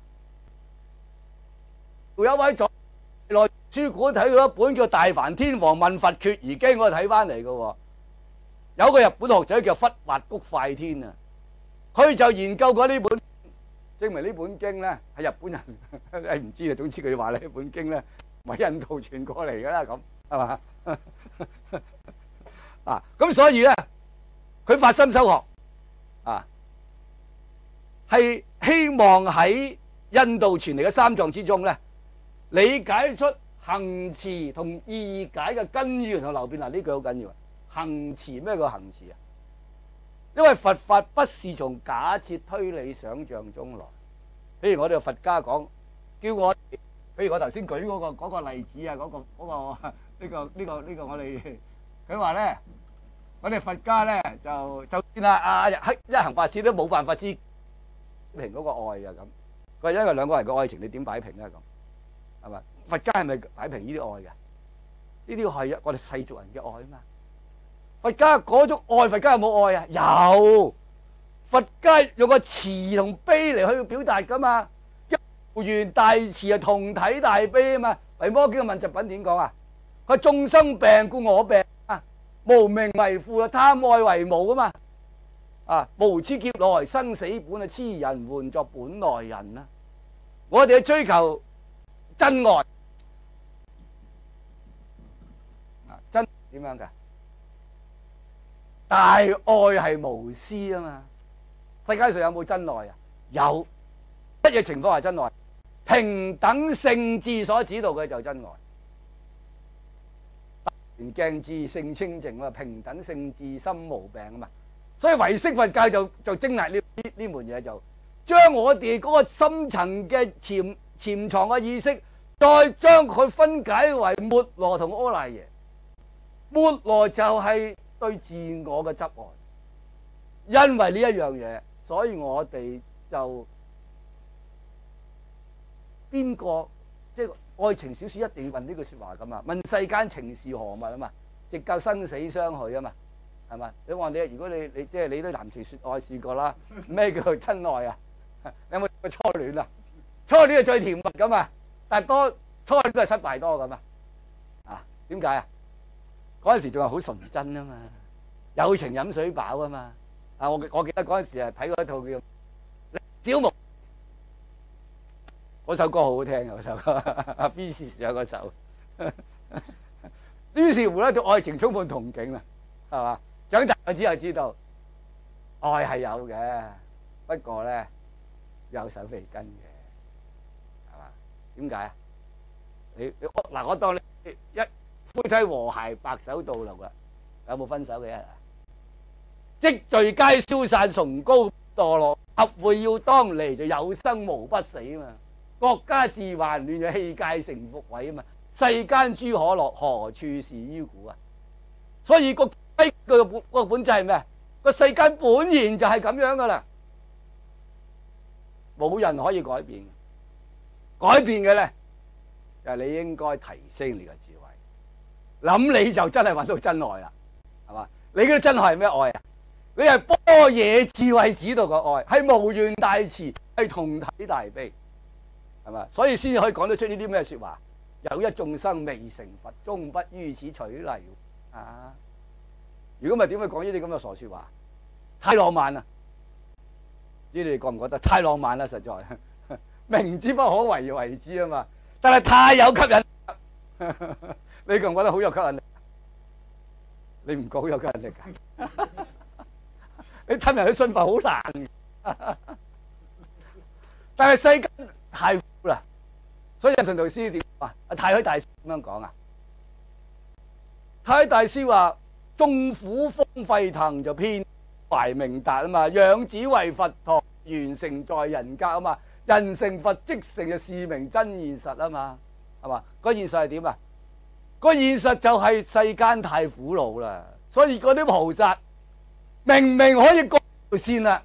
Speaker 1: 有一位在內書館睇到一本叫《大梵天王問佛決疑經》，我睇翻嚟嘅喎。有個日本學者叫忽滑谷快天啊，佢就研究過呢本，證明呢本經咧係日本人誒唔知啊。總之佢話呢本經咧唔係印度傳過嚟嘅啦，咁係嘛啊？咁所以咧，佢發心修學啊，係希望喺印度傳嚟嘅三藏之中咧，理解出行持同意解嘅根源同流變。嗱，呢句好緊要啊！行持，咩叫行持啊？因為佛法不是從假設推理想象中來。譬如我哋佛家講，叫我，譬如我頭先舉嗰個嗰個例子啊，嗰個嗰個呢個呢個呢個我哋佢話咧，我哋佛家咧就就算啊啊一一行法師都冇辦法知平嗰個愛啊咁。佢話因為兩個人嘅愛情，你點擺平咧咁？係咪？佛家係咪擺平呢啲愛嘅？呢啲係我哋世俗人嘅愛啊嘛。佛家嗰種愛，佛家有冇愛啊？有，佛家用個慈同悲嚟去表達噶嘛。無緣大慈啊，同體大悲啊嘛。《維摩經》嘅問疾品點講啊？佢眾生病故我病啊，無明為父啊，貪愛為母啊嘛。啊，無始劫來生死本啊，痴人換作本來人啊。我哋去追求真愛啊，真點樣噶？大愛係無私啊嘛！世界上有冇真愛啊？有，乜嘢情況係真愛？平等聖智所指導嘅就真愛。鏡智性清淨啊，平等聖智心無病啊嘛。所以唯識佛教就就精係呢呢呢門嘢，就將我哋嗰個深層嘅潛潛藏嘅意識，再將佢分解為末羅同阿賴耶。末羅就係對自我嘅執愛，因為呢一樣嘢，所以我哋就邊個即係愛情小說一定要問呢句說話咁啊？問世間情是何物啊嘛？直教生死相許啊嘛？係嘛？你話你如果你你即係你都談情說愛試過啦，咩叫真愛啊？你有冇初戀啊？初戀係最甜蜜噶嘛？但係多初戀都係失敗多噶嘛？啊？點解啊？嗰陣時仲係好純真啊嘛，有情飲水飽啊嘛。啊，我我記得嗰陣時係睇過一套叫《小木》，嗰首歌好好聽嘅，嗰首歌阿 B 士有嗰首。於是乎咧，對愛情充滿憧憬啦，係嘛？長大咗之後知道，愛係有嘅，不過咧有手尾跟嘅，係嘛？點解啊？你你嗱，我當你一夫妻和諧白首到老啦，有冇分手嘅啊？積聚皆消散，崇高墮落，合會要當離，就有生無不死啊嘛！國家自患亂，就氣界成復毀啊嘛！世間諸可樂，何處是於古啊？所以個規個本個本質係咩？個世間本然就係咁樣噶啦，冇人可以改變。改變嘅咧，就係你應該提升你嘅智慧，諗你就真係揾到真愛啦，係嘛？你嘅真愛係咩愛啊？你係般若智慧指導嘅愛，係無緣大慈，係係同體大悲，係嘛？所以先至可以講得出呢啲咩説話？有一眾生未成佛，終不於此取嚟啊！如果唔係點會講呢啲咁嘅傻説話？太浪漫啦！唔知你哋覺唔覺得太浪漫啦？實在明知不可為而為之啊嘛！但係太有吸引力，你覺唔覺得好有吸引力？你唔覺好有吸引力㗎？你氹人去信佛好難，但係世間太苦啦，所以印順導師點話？太虛大師點樣講啊？太虛大師話：眾苦風沸騰就偏懷明達啊嘛，養子為佛陀，完成在人格啊嘛，人成佛即成就是名真現實啊嘛，係嘛？個現實係點啊？個現實就係世間太苦惱啦，所以嗰啲菩薩明明可以過條線啦，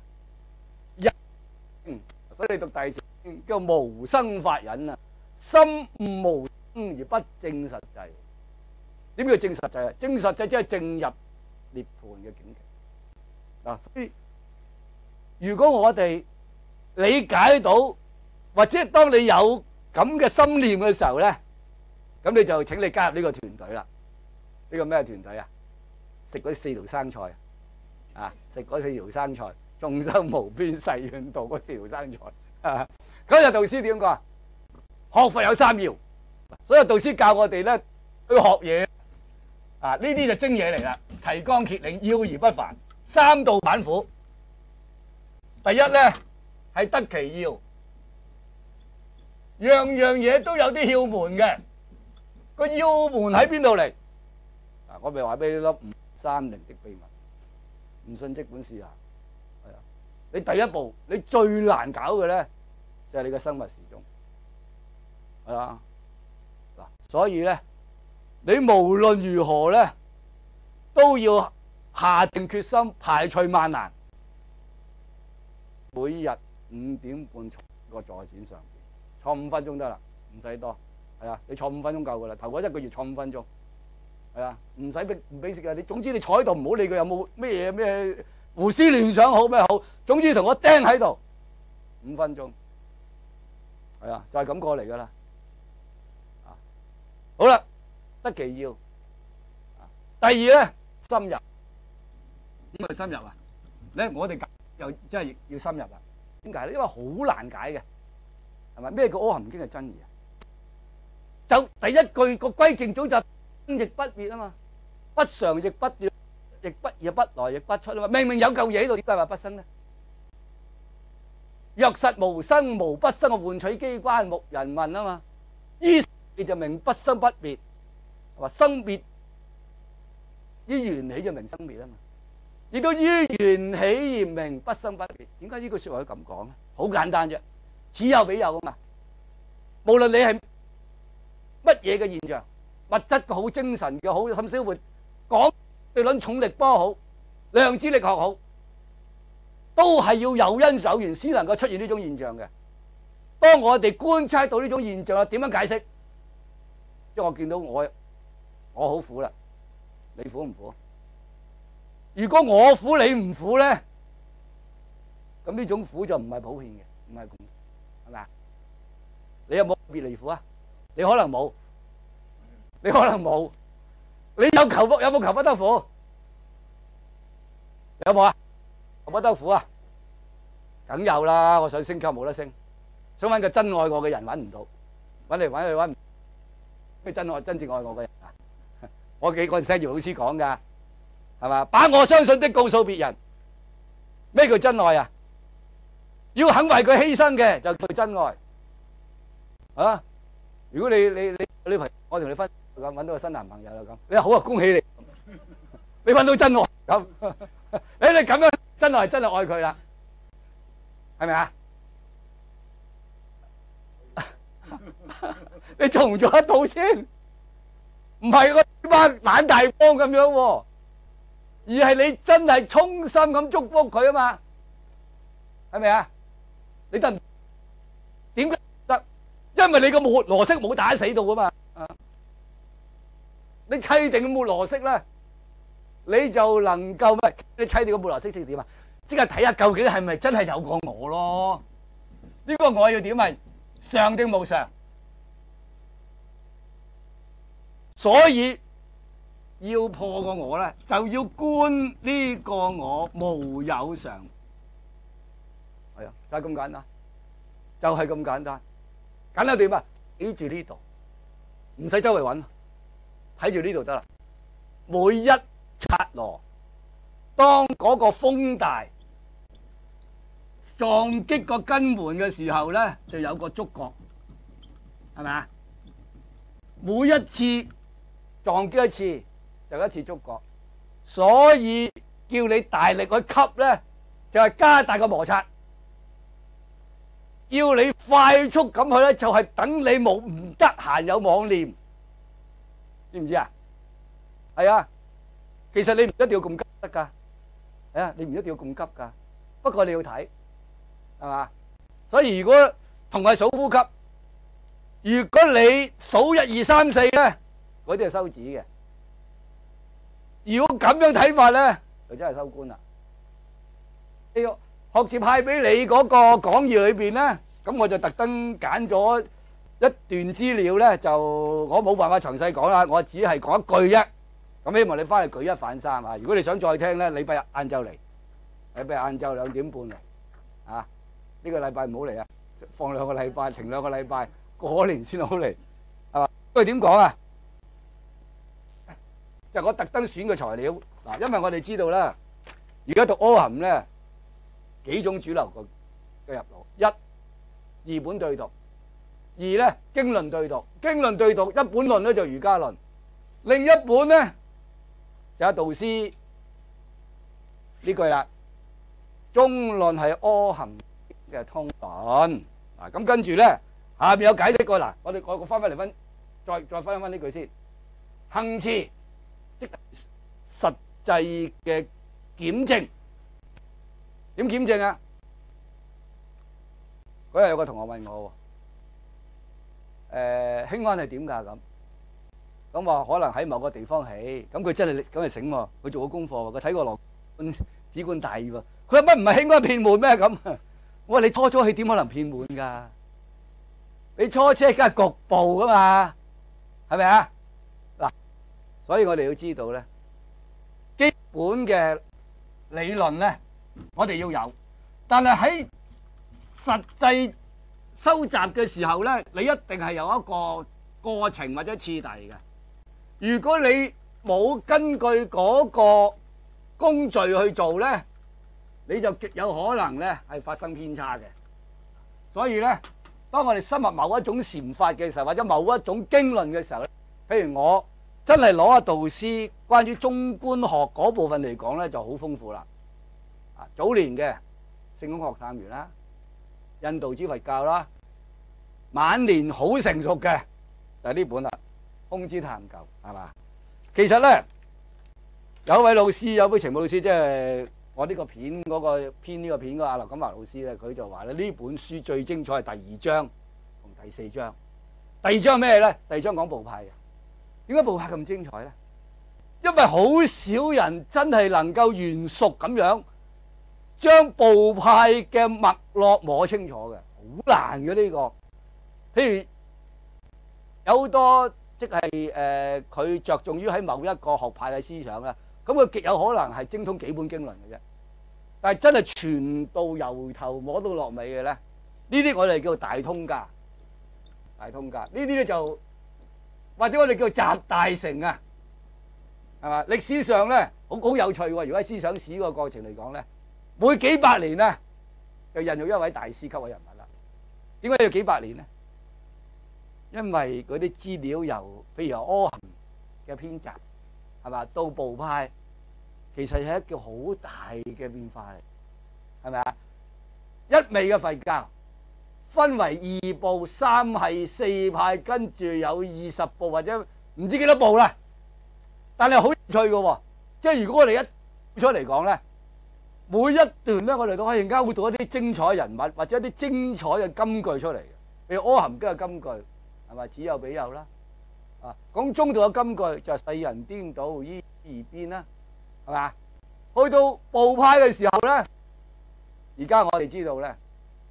Speaker 1: 所以你讀第二次叫無生法忍啊，心悟無生而不證實際。點叫證實際啊？證實際即係證入涅槃嘅境界嗱。所以如果我哋理解到，或者當你有咁嘅心念嘅時候咧，咁你就請你加入呢個團隊啦。呢個咩團隊啊？食嗰四條生菜啊！食嗰四條生菜，眾生無邊誓願度嗰四條生菜啊！嗰日導師點講啊？學佛有三要，所以導師教我哋咧去學嘢啊！呢啲就精嘢嚟啦，提綱挈領，要而不煩，三道板斧。第一咧係得其要，樣樣嘢都有啲竅門嘅。個竅門喺邊度嚟？嗱，我咪話俾你粒五三零的秘密，唔信即管試下。係啊，你第一步你最難搞嘅咧，就係你嘅生物時鐘。係啊，嗱，所以咧，你無論如何咧，都要下定決心，排除萬難，每日五點半坐個坐墊上邊，坐五分鐘得啦，唔使多。係啊，你坐五分鐘夠噶啦，頭嗰一個月坐五分鐘，係啊，唔使俾唔俾食嘅。你總之你坐喺度，唔好理佢有冇咩嘢咩胡思亂想好咩好，總之同我釘喺度五分鐘，係啊，就係咁過嚟噶啦。啊，好啦，得其要。第二咧，深入。點解深入啊？咧，我哋又真係要深入啦。點解咧？因為好難解嘅，係咪？咩叫阿含經嘅真義啊？就第一句個歸敬祖就生亦不滅啊嘛，不常亦不斷，亦不入不來亦不出啊嘛。明明有嚿嘢喺度，點解話不生呢？若實無生無不生嘅換取機關，牧人問啊嘛。於是你就明不生不滅，話生滅於緣起就明生滅啊嘛。亦都於緣起而明不生不滅。點解呢句說話可以咁講咧？好簡單啫，此有彼有啊嘛。無論你係乜嘢嘅現象，物質嘅好，精神嘅好，甚至乎講對論重力波好，量子力學好，都係要有因有緣先能夠出現呢種現象嘅。當我哋觀察到呢種現象，點樣解釋？即係我見到我我好苦啦，你苦唔苦？如果我苦你唔苦咧，咁呢種苦就唔係普遍嘅，唔係咁，係咪啊？你有冇別離苦啊？你可能冇，你可能冇，你有求福有冇求不得苦？有冇啊？求不得苦啊？梗有啦！我想升級冇得升，想揾個真愛我嘅人揾唔到，揾嚟揾去揾唔到咩真愛真正愛我嘅人啊！我幾個聽姚老師講噶，係嘛？把我相信的告訴別人，咩叫真愛啊？要肯為佢犧牲嘅就叫真愛啊！如果你你你女朋友，我同你分咁揾到個新男朋友啦咁，你好啊，恭喜你，你揾到真愛咁，你你咁樣真係真係愛佢啦，係咪啊？你做唔做得到先？唔係個班懶大方咁樣喎，而係你真係衷心咁祝福佢啊嘛，係咪啊？你得唔點解得？因為你個末羅式冇打死到啊嘛，啊！你砌定個末羅式咧，你就能夠咩？你砌定個末羅式即係點啊？即係睇下究竟係咪真係有過我咯？ 呢個我要點啊？常定無常，所以要破個我咧，就要觀呢個我無有常。係啊，就係咁簡單，就係咁簡單。簡單點啊？睇住呢度，唔使周圍揾，睇住呢度得啦。每一剎那，當嗰個風大撞擊個根門嘅時候咧，就有個觸覺，係咪啊？每一次撞擊一次就一次觸覺，所以叫你大力去吸咧，就係加大個摩擦。要你快速咁去咧，就係等你冇唔得閒有妄念，知唔知啊？係啊，其實你唔一定要咁急得噶，係啊，你唔一定要咁急噶。不過你要睇，係嘛？所以如果同係數呼吸，如果你數一二三四咧，嗰啲係收指嘅。如果咁樣睇法咧，就真係收官啦。呢個學士派俾你嗰個講義裏邊咧，咁我就特登揀咗一段資料咧，就我冇辦法詳細講啦，我只係講一句啫。咁希望你翻嚟舉一反三啊！如果你想再聽咧，禮拜日晏晝嚟，禮拜日晏晝兩點半嚟啊！呢個禮拜唔好嚟啊，放兩個禮拜，停兩個禮拜，過年先好嚟，係嘛？因為點講啊？就我特登選嘅材料嗱，因為我哋知道啦，而家讀阿含咧幾種主流嘅入路，一二本對讀，二咧經論對讀，經論對讀一本論咧就瑜伽論，另一本咧就係導師呢句啦，中論係阿含嘅通論啊，咁跟住咧下面有解釋過嗱，我哋我我翻翻嚟分，再再翻翻呢句先，行持即實際嘅檢證，點檢證啊？嗰日有個同學問我喎，誒興安係點㗎咁？咁話可能喺某個地方起，咁佢真係咁係醒喎，佢做過功課喎，佢睇過羅止觀大義喎，佢話乜唔係興安遍滿咩咁？我話你初初起點可能遍滿㗎？你初車梗係局部㗎嘛，係咪啊？嗱，所以我哋要知道咧，基本嘅理論咧，我哋要有，但係喺實際收集嘅時候咧，你一定係有一個過程或者次第嘅。如果你冇根據嗰個工序去做咧，你就極有可能咧係發生偏差嘅。所以咧，當我哋深入某一種禪法嘅時候，或者某一種經論嘅時候咧，譬如我真係攞阿導師關於中觀學嗰部分嚟講咧，就好豐富啦。啊，早年嘅聖空學探員啦，印度之佛教啦，晚年好成熟嘅就係呢本啦，《空之探究》係嘛？其實咧，有一位老師，有位程武老師，即係我呢個片嗰個編呢個片嗰個阿劉錦華老師咧，佢就話咧呢本書最精彩係第二章同第四章。第二章咩咧？第二章講部派嘅。點解部派咁精彩咧？因為好少人真係能夠圓熟咁樣將部派嘅脈絡摸清楚嘅，好難嘅呢個。譬如有好多即係誒，佢着重於喺某一個學派嘅思想啦，咁佢極有可能係精通幾本經論嘅啫。但係真係全到由頭摸到落尾嘅咧，呢啲我哋叫大通家，大通家呢啲咧就或者我哋叫集大成啊，係嘛？歷史上咧好好有趣喎。如果喺思想史個過程嚟講咧，每幾百年咧就孕育一位大師級嘅人物啦。點解要幾百年咧？因為嗰啲資料由譬如由阿含嘅編集係嘛，到部派，其實係一個好大嘅變化嚟，係咪啊？一味嘅佛教分為二部、三系、四派，跟住有二十部或者唔知幾多部啦。但係好有趣嘅喎，即係如果我哋一出嚟講咧，每一段咧，我哋都可以勾到一啲精彩人物或者一啲精彩嘅金句出嚟嘅。譬如阿含嘅金句係咪？此有彼有啦。啊，講中道嘅金句就係世人顛倒依而變啦，係嘛？去到部派嘅時候咧，而家我哋知道咧，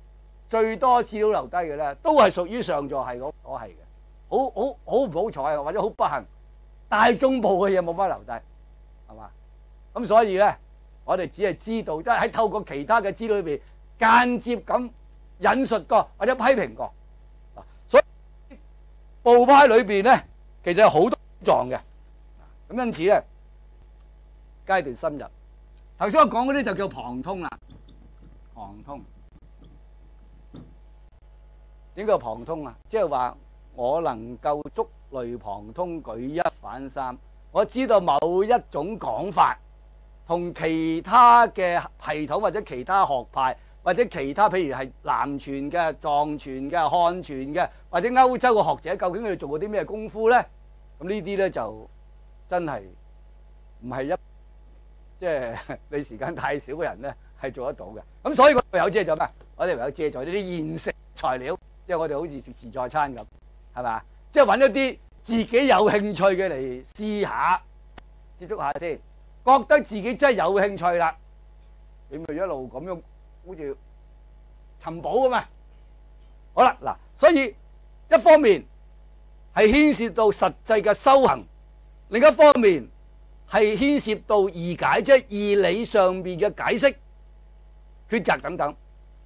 Speaker 1: 最多資料留低嘅咧，都係屬於上座系嗰嗰系嘅，好好好唔好彩或者好不幸，大中部嘅嘢冇乜留低，係嘛？咁所以咧，我哋只係知道，即係喺透過其他嘅資料裏邊間接咁引述過或者批評過。所以部派裏邊咧，其實有好多狀嘅，咁因此咧，階段深入。頭先我講嗰啲就叫旁通啦，旁通。點叫旁通啊？即係話我能夠觸類旁通，舉一反三。我知道某一種講法同其他嘅系統或者其他學派或者其他譬如係南傳嘅、藏傳嘅、漢傳嘅或者歐洲嘅學者，究竟佢哋做過啲咩功夫咧？咁呢啲咧就真係唔係一即係你時間太少嘅人咧係做得到嘅。咁所以我唯有借助咩？我哋唯有借助呢啲現成材料。即係我哋好似食自助餐咁，係嘛？即係揾一啲自己有興趣嘅嚟試下，接觸下先，覺得自己真係有興趣啦，你咪一路咁樣好似尋寶咁嘛。好啦，嗱，所以一方面係牽涉到實際嘅修行，另一方面係牽涉到義解，即係義理上邊嘅解釋、抉擇等等。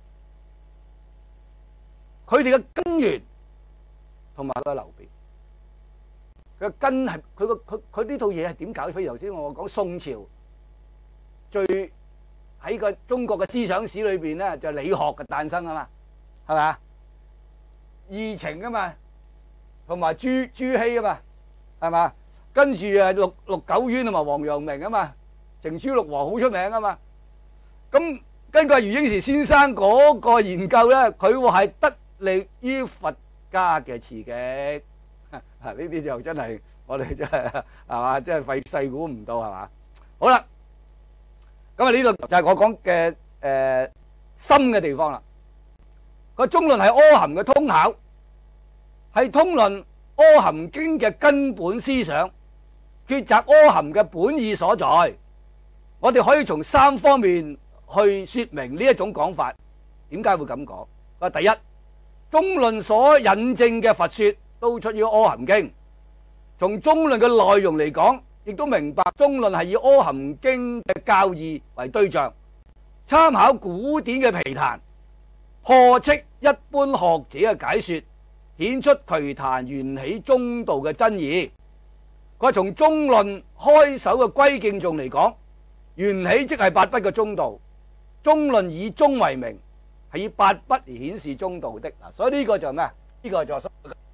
Speaker 1: 佢哋嘅根源同埋個流變，佢嘅根係佢個佢佢呢套嘢係點搞？譬如頭先我講宋朝最喺個中國嘅思想史裏邊咧，就係理學嘅誕生啊嘛，係咪啊？義情啊嘛，同埋朱朱熹啊嘛，係嘛？跟住啊陸陸九淵同埋王陽明啊嘛，程朱六王好出名啊嘛。咁根據余英時先生嗰個研究咧，佢話係得利於佛家嘅刺激，啊呢啲就真係我哋真係係嘛，真係費細估唔到係嘛。好啦，咁啊呢度就係我講嘅誒深嘅地方啦。個中論係阿含嘅通考，係通論阿含經嘅根本思想，抉擇阿含嘅本意所在。我哋可以從三方面去說明呢一種講法。點解會咁講？啊，第一。中論所引證嘅佛說都出於阿含經，從中論嘅內容嚟講，亦都明白中論係以阿含經嘅教義為對象，參考古典嘅皮壇，破斥一般學者嘅解說，顯出瞿曇緣起中道嘅真義。佢話從中論開首嘅歸敬頌嚟講，緣起即係八不嘅中道，中論以中為名。係以八不而顯示中道的嗱，所以呢個就係咩？呢個就係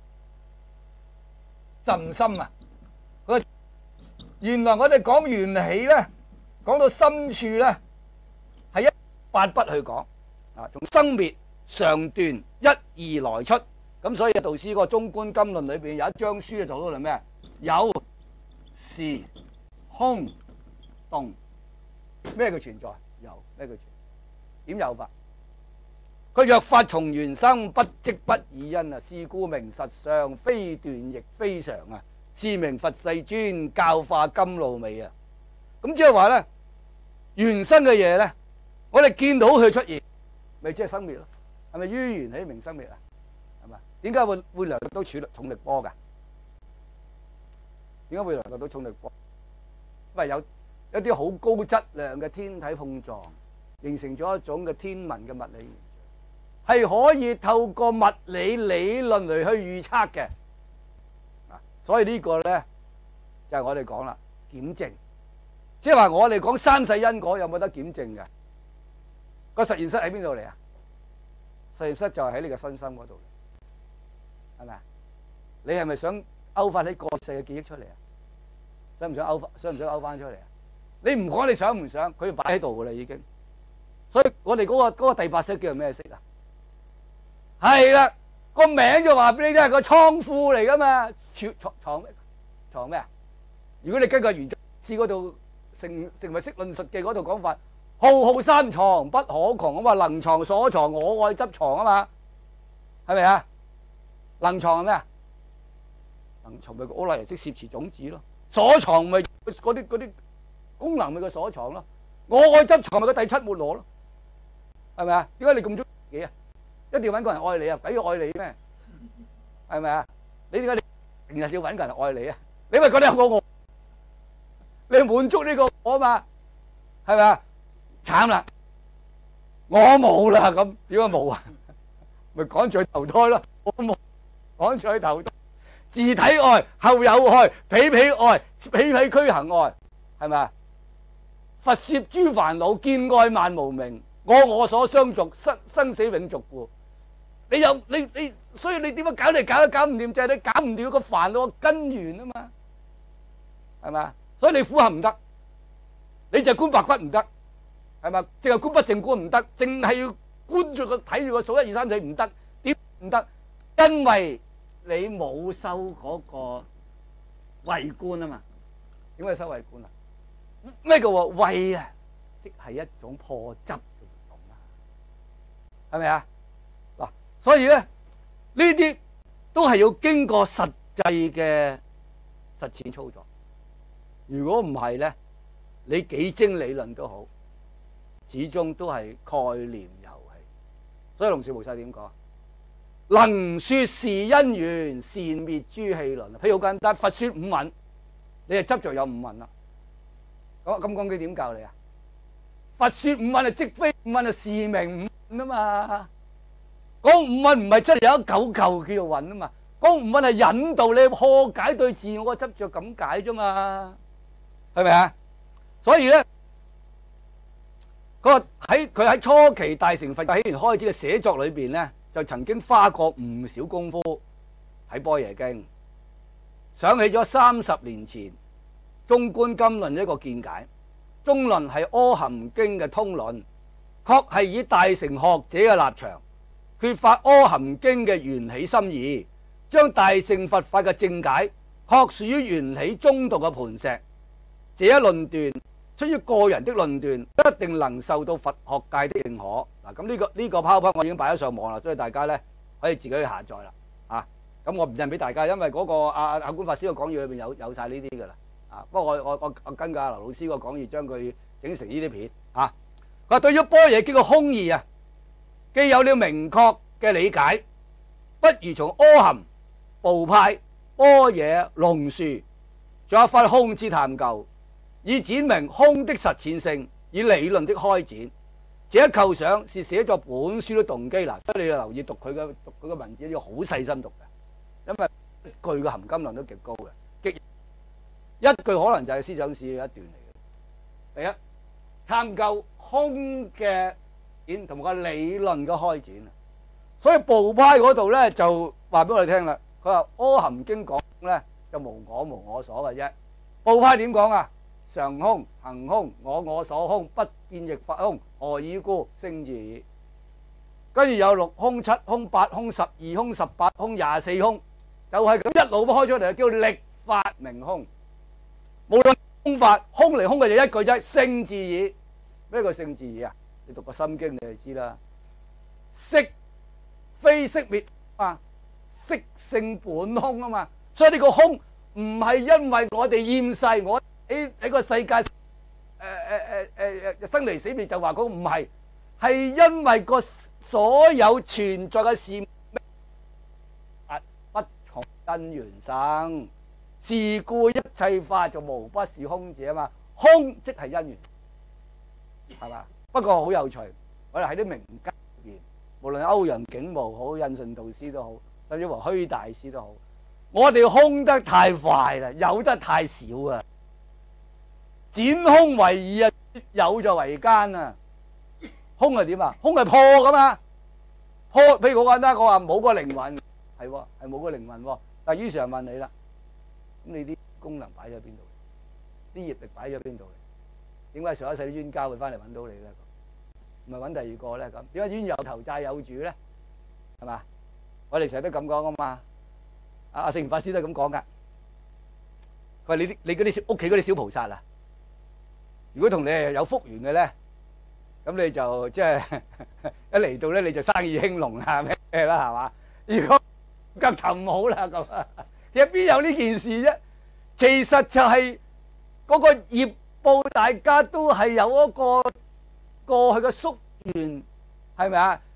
Speaker 1: 甚深啊！原來我哋講緣起咧，講到深處咧，係一八不去講啊，從生滅常斷一二來出，咁所以道師嗰個《中觀金論》裏邊有一章書就做到係咩？有時空動，咩叫存在？有咩叫存在？點有法？佢若法從緣生，不即不以因啊！是故名實相，非斷亦非常啊！是名佛世尊教化甘露味啊！咁即係話咧，緣生嘅嘢咧，我哋見到佢出現，咪即係生滅咯？係咪於緣起名生滅啊？係嘛？點解會會量到重力重力波㗎？點解會量到重力波？因為有一啲好高質量嘅天體碰撞，形成咗一種嘅天文嘅物理。係可以透過物理理論嚟去預測嘅，所以呢個咧就係我哋講啦，檢證，即係話我哋講三世因果有冇得檢證嘅？個實驗室喺邊度嚟啊？實驗室就係喺你個身心嗰度，係咪啊？你係咪想勾翻啲過世嘅記憶出嚟啊？想唔想勾翻？想唔想勾翻出嚟啊？你唔講你想唔想，佢擺喺度噶啦已經。所以我哋嗰個嗰個第八識叫做咩識啊？係啦，個名就話俾你聽，係個倉庫嚟噶嘛，藏藏咩？藏咩啊？如果你根據原始嗰度成成為識論述嘅嗰度講法，浩浩三藏不可窮，咁話能藏所藏，我愛執藏啊嘛，係咪啊？能藏係咩啊？能藏咪個阿賴耶識攝持種子咯，所藏咪嗰啲嗰啲功能咪個所藏咯，我愛執藏咪個第七末羅咯，係咪啊？點解你咁中意自己啊？ 一定要揾個人愛你啊！鬼要愛你咩？係咪啊？你點解你成日要揾個人愛你啊？你咪覺得有個我，你滿足呢個我啊嘛？係咪啊？慘啦！我冇啦，咁點解冇啊？咪趕住去投胎咯！我冇趕住去投胎，自體愛後有愛，彼彼愛，彼彼俱行愛，係咪啊？佛攝諸煩惱，見愛萬無明。我我所相續，生生死永續故。你有你你，所以你點樣搞嚟搞都搞唔掂，就係你搞唔掂個煩惱個根源啊嘛，係咪啊？所以你苦行唔得，你就觀白骨唔得，係咪？淨係觀不淨觀唔得，淨係要觀住個睇住個數一二三四唔得，點唔得？因為你冇修嗰個慧觀啊嘛。點解修慧觀啊？咩叫慧啊？即係一種破執嘅活動啦，係咪啊？嗱，所以咧呢啲都係要經過實際嘅實踐操作。如果唔係咧，你幾精理論都好，始終都係概念遊戲。所以龍樹菩薩點講？能說是因緣，善滅諸戲論。譬如好簡單，佛說五蘊，你係執着有五蘊啦。咁咁講佢點教你啊？佛說五蘊係即非五蘊，係是名五蘊啊嘛。講五蘊唔係真係有一九嚿叫做蘊啊嘛。講五蘊係引導你破解對自我嘅執着咁解啫嘛，係咪啊？所以咧，佢喺佢喺初期大乘佛教起源開始嘅寫作裏邊咧，就曾經花過唔少功夫喺《般若經》，想起咗三十年前中觀金論一個見解。中論係阿含經嘅通論，確係以大乘學者嘅立場，缺乏阿含經嘅緣起心意，將大乘佛法嘅正解確屬於緣起中道嘅磐石。這一論斷出於個人的論斷，不一定能受到佛學界的認可。嗱，咁呢個呢個 PowerPoint 我已經擺咗上網啦，所以大家咧可以自己去下載啦。啊，咁我唔印俾大家，因為嗰個阿阿觀法師嘅講義裏邊有有曬呢啲噶啦。啊，不過我我我我根據阿劉老師個講義，將佢整成呢啲片。啊，佢話對於般若經嘅空義啊，既有了明確嘅理解，不如從阿含、部派、般若、龍樹，仲有法空之探究，以展明空的實踐性，以理論的開展。這一構想是寫作本書的動機啦，所以你要留意讀佢嘅讀佢嘅文字，要好細心讀嘅，因為一句嘅含金量都極高嘅，極一句可能就係思想史嘅一段嚟嘅。第一，探究空嘅展同埋個理論嘅開展。所以部派嗰度咧就話俾我哋聽啦，佢話阿含經講咧就無我無我所嘅啫。部派點講啊？常空、行空、我我所空，不變亦法空，何以故？生字耳。跟住有六空、七空、八空、十二空、十八空、廿四空，就係咁一路開出嚟，叫力法明空。無論空法，空嚟空嘅就一句啫，生字耳。咩叫生字耳啊？你讀個心經你就知啦。色非色滅啊，色性本空啊嘛。所以呢個空唔係因為我哋厭世，我喺喺個世界誒誒誒誒誒生離死別就話嗰唔係，係因為個所有存在嘅事物不從因緣生，是故一切法就無不是空者啊嘛。空即係因緣，係嘛？不過好有趣，我哋喺啲名家入邊，無論歐陽竟無好、印順導師都好，甚至乎虛大師都好，我哋空得太快啦，有得太少啊！展空為易啊，有就為艱啊！空係點啊？空係破噶嘛？破，譬如好簡單，我話冇個靈魂，係喎，係冇個靈魂喎。但係於是人問你啦，咁你啲功能擺咗喺邊度？啲業力擺咗喺邊度嚟？點解上一世啲冤家會翻嚟揾到你咧？唔係揾第二個咧？咁點解冤有頭債有主咧？係嘛？我哋成日都咁講啊嘛。阿阿聖嚴法師都係咁講噶。佢話你啲你嗰啲屋企嗰啲小菩薩啊，如果同你係有福緣嘅咧，咁你就即係一嚟到咧，你就生意興隆啊咩啦，係嘛？如果腳頭唔好啦咁，其實邊有呢件事啫？其實就係嗰個業報，大家都係有一個過去嘅宿緣，係咪啊？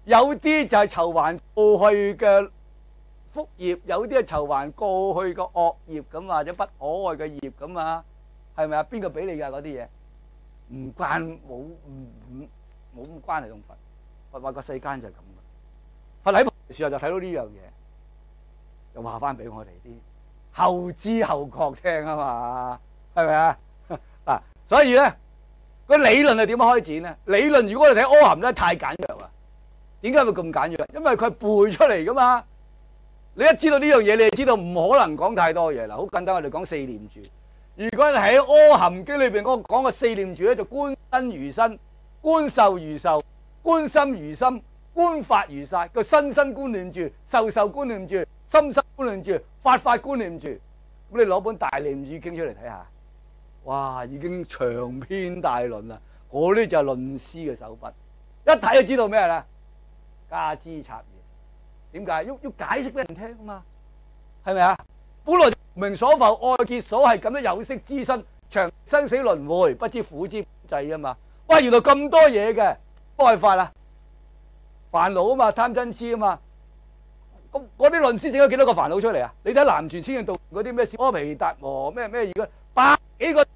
Speaker 1: 有啲就係償還過去嘅福業，有啲係償還過去嘅惡業咁，或者不可愛嘅業咁啊，係咪啊？邊個俾你㗎嗰啲嘢？唔關冇唔冇咁關係同佛，佛話個世間就係咁嘅。佛喺菩提樹下就睇到呢樣嘢，就話翻俾我哋啲後知後覺聽啊嘛，係咪啊？嗱，所以咧個理論係點樣開展咧？理論如果我哋睇阿含咧，太簡約啦。點解會咁簡約？因為佢係背出嚟噶嘛。你一知道呢樣嘢，你就知道唔可能講太多嘢啦。好簡單，我哋講四念住。如果你喺阿含經裏邊嗰講嘅四念住咧，就觀身如身，觀受如受，觀心如心，觀法如法。個身身觀念住，受受觀念住，心心觀念住，法法觀念住。咁你攞本大念住經出嚟睇下，哇，已經長篇大論啦。嗰啲就係論師嘅手筆，一睇就知道咩啦。加枝插葉，點解？要要解釋俾人聽啊嘛，係咪啊？本來無明所浮，愛結所係咁樣有識之身，長生死輪迴，不知苦之際啊嘛。哇，原來咁多嘢嘅，愛法啊，煩惱啊嘛，貪嗔癡啊嘛。咁嗰啲論師整咗幾多個煩惱出嚟啊？你睇南傳千人道嗰啲咩阿毗達摩咩咩而家百幾個。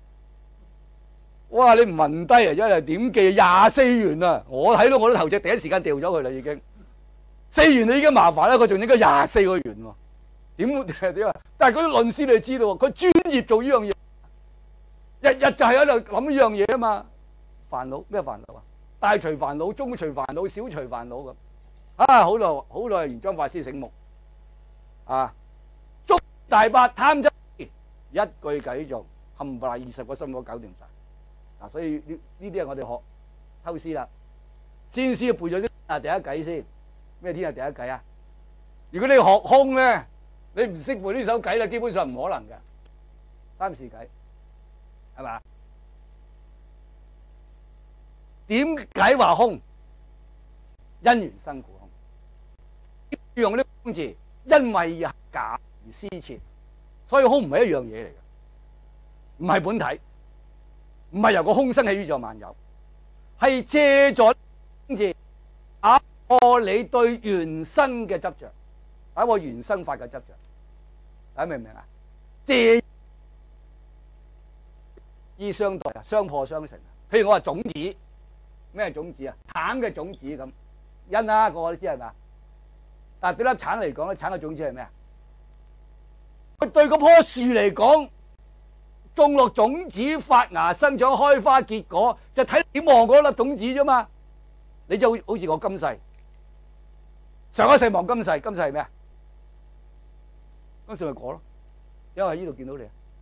Speaker 1: 哇！你唔問低啊，真係點記廿四元啊！我睇到我都頭隻第一時間掉咗佢啦，已經四元你已經麻煩啦，佢仲應該廿四個元喎。點點啊？但係嗰啲論師你知道喎，佢專業做呢樣嘢，日日就係喺度諗呢樣嘢啊嘛。煩惱咩煩惱啊？大除煩惱、中除煩惱、小除煩惱咁。啊，好耐好耐，玄奘法師醒目啊！捉大八貪嗔一句偈頌，冚唪唥二十個心火搞掂晒。嗱，所以呢呢啲係我哋學偷師啦。先師背咗啲啊第一偈先，咩天下第一偈啊？如果你學空咧，你唔識背呢首偈咧，基本上唔可能嘅。三時偈係嘛？點解話空？因緣生故空。用呢個空字，因為假而施設，所以空唔係一樣嘢嚟嘅，唔係本體。唔係由個空生起宇宙萬有，係借咗空字打破你對原生嘅執着，打破原生法嘅執着，大家明唔明啊？借依相對啊，相破相成。譬如我話種子，咩種子啊？橙嘅種子咁，因啊個個都知係咪啊？但係對粒橙嚟講咧，橙嘅種子係咩啊？佢對嗰棵樹嚟講。種落種子發芽生長開花結果，就睇點望嗰粒種子啫嘛。你就好似我今世上一世望今世，今世係咩啊？今世咪果咯，因為喺呢度見到你，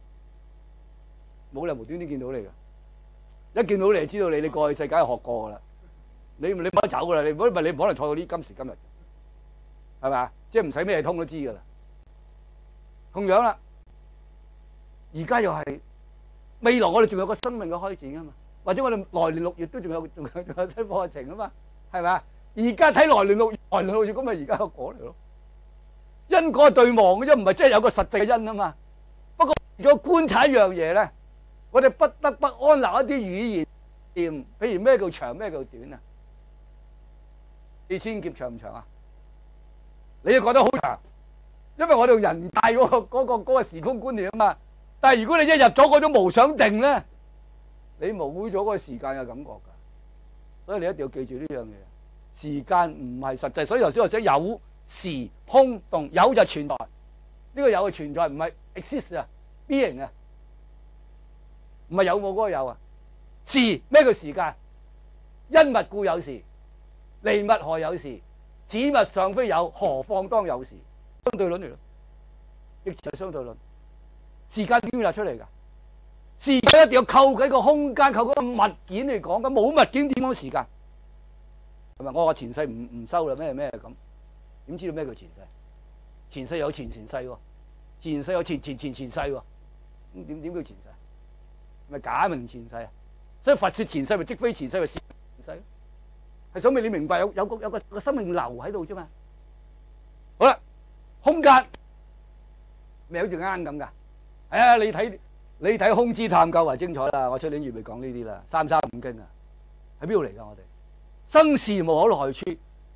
Speaker 1: 冇理由無端端見到你噶。一見到你就知道你你過去世界係學過噶啦，你你唔可以走噶啦，你唔係你唔可能坐到呢今時今日，係咪啊？即係唔使咩通都知噶啦。同樣啦。而家又係未來，我哋仲有個生命嘅開展啊嘛，或者我哋來年六月都仲有仲有仲有新課程啊嘛，係咪啊？而家睇來年六月，來年六月咁咪而家個果嚟咯。因果係對望嘅啫，唔係真係有個實際嘅因啊嘛。不過為咗觀察一樣嘢咧，我哋不得不安立一啲語言念，譬如咩叫長，咩叫短啊？四千劫長唔長啊？你就覺得好長，因為我哋用人大嗰個嗰個嗰個時空觀念啊嘛。但係如果你一入咗嗰種無想定咧，你冇咗嗰個時間嘅感覺㗎，所以你一定要記住呢樣嘢。時間唔係實際，所以頭先我寫有時空動，有就存在，呢個有嘅存在唔係 exist 啊 ，being 啊，唔係有冇嗰個有啊。時咩叫時間？因物故有時，離物何有時？此物尚非有，何況當有時？相對論嚟咯，亦係相對論。時間點樣出嚟噶？時間一定要扣緊個空間，扣嗰個物件嚟講，咁冇物件點講時間？係咪？我話前世唔唔收啦，咩咩咁？點知道咩叫前世？前世有前前世喎，前世有前前前前世喎，咁點點叫前世？咪假名前世啊！所以佛說前世咪即非前世，咪是前世，係想俾你明白有有個有個個生命流喺度啫嘛。好啦，空間咪好似啱咁噶。係啊，你睇你睇空之探究係精彩啦！我出年預備講呢啲啦，三三五經啊，喺邊度嚟噶？我哋生時無可來處，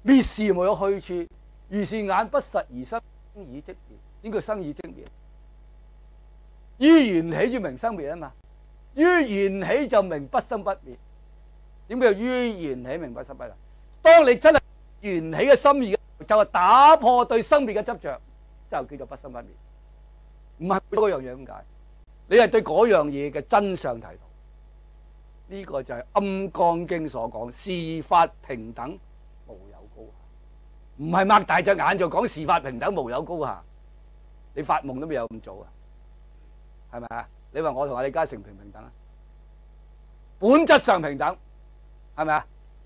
Speaker 1: 滅是無有去處，如是眼不實而生已即滅。點叫生已即滅？於緣起就明生滅啊嘛，於緣起就明不生不滅。點叫於緣起明不生不滅？當你真係緣起嘅心意，就係打破對生滅嘅執着，就叫做不生不滅。唔係嗰樣嘢咁解，你係對嗰樣嘢嘅真相睇到。呢、這個就係《金剛經》所講，事法平等，無有高下。唔係擘大隻眼就講事法平等，無有高下。你發夢都未有咁做啊？係咪啊？你話我同阿李嘉誠平唔平等啊？本質上平等，係咪啊？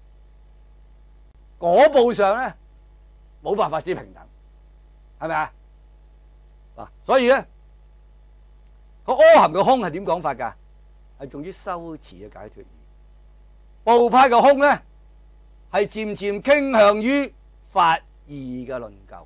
Speaker 1: 果報上咧冇辦法之平等，係咪啊？嗱，所以咧個阿含嘅空係點講法噶？係重於修持嘅解脫義。部派嘅空咧係漸漸傾向於法義嘅論究。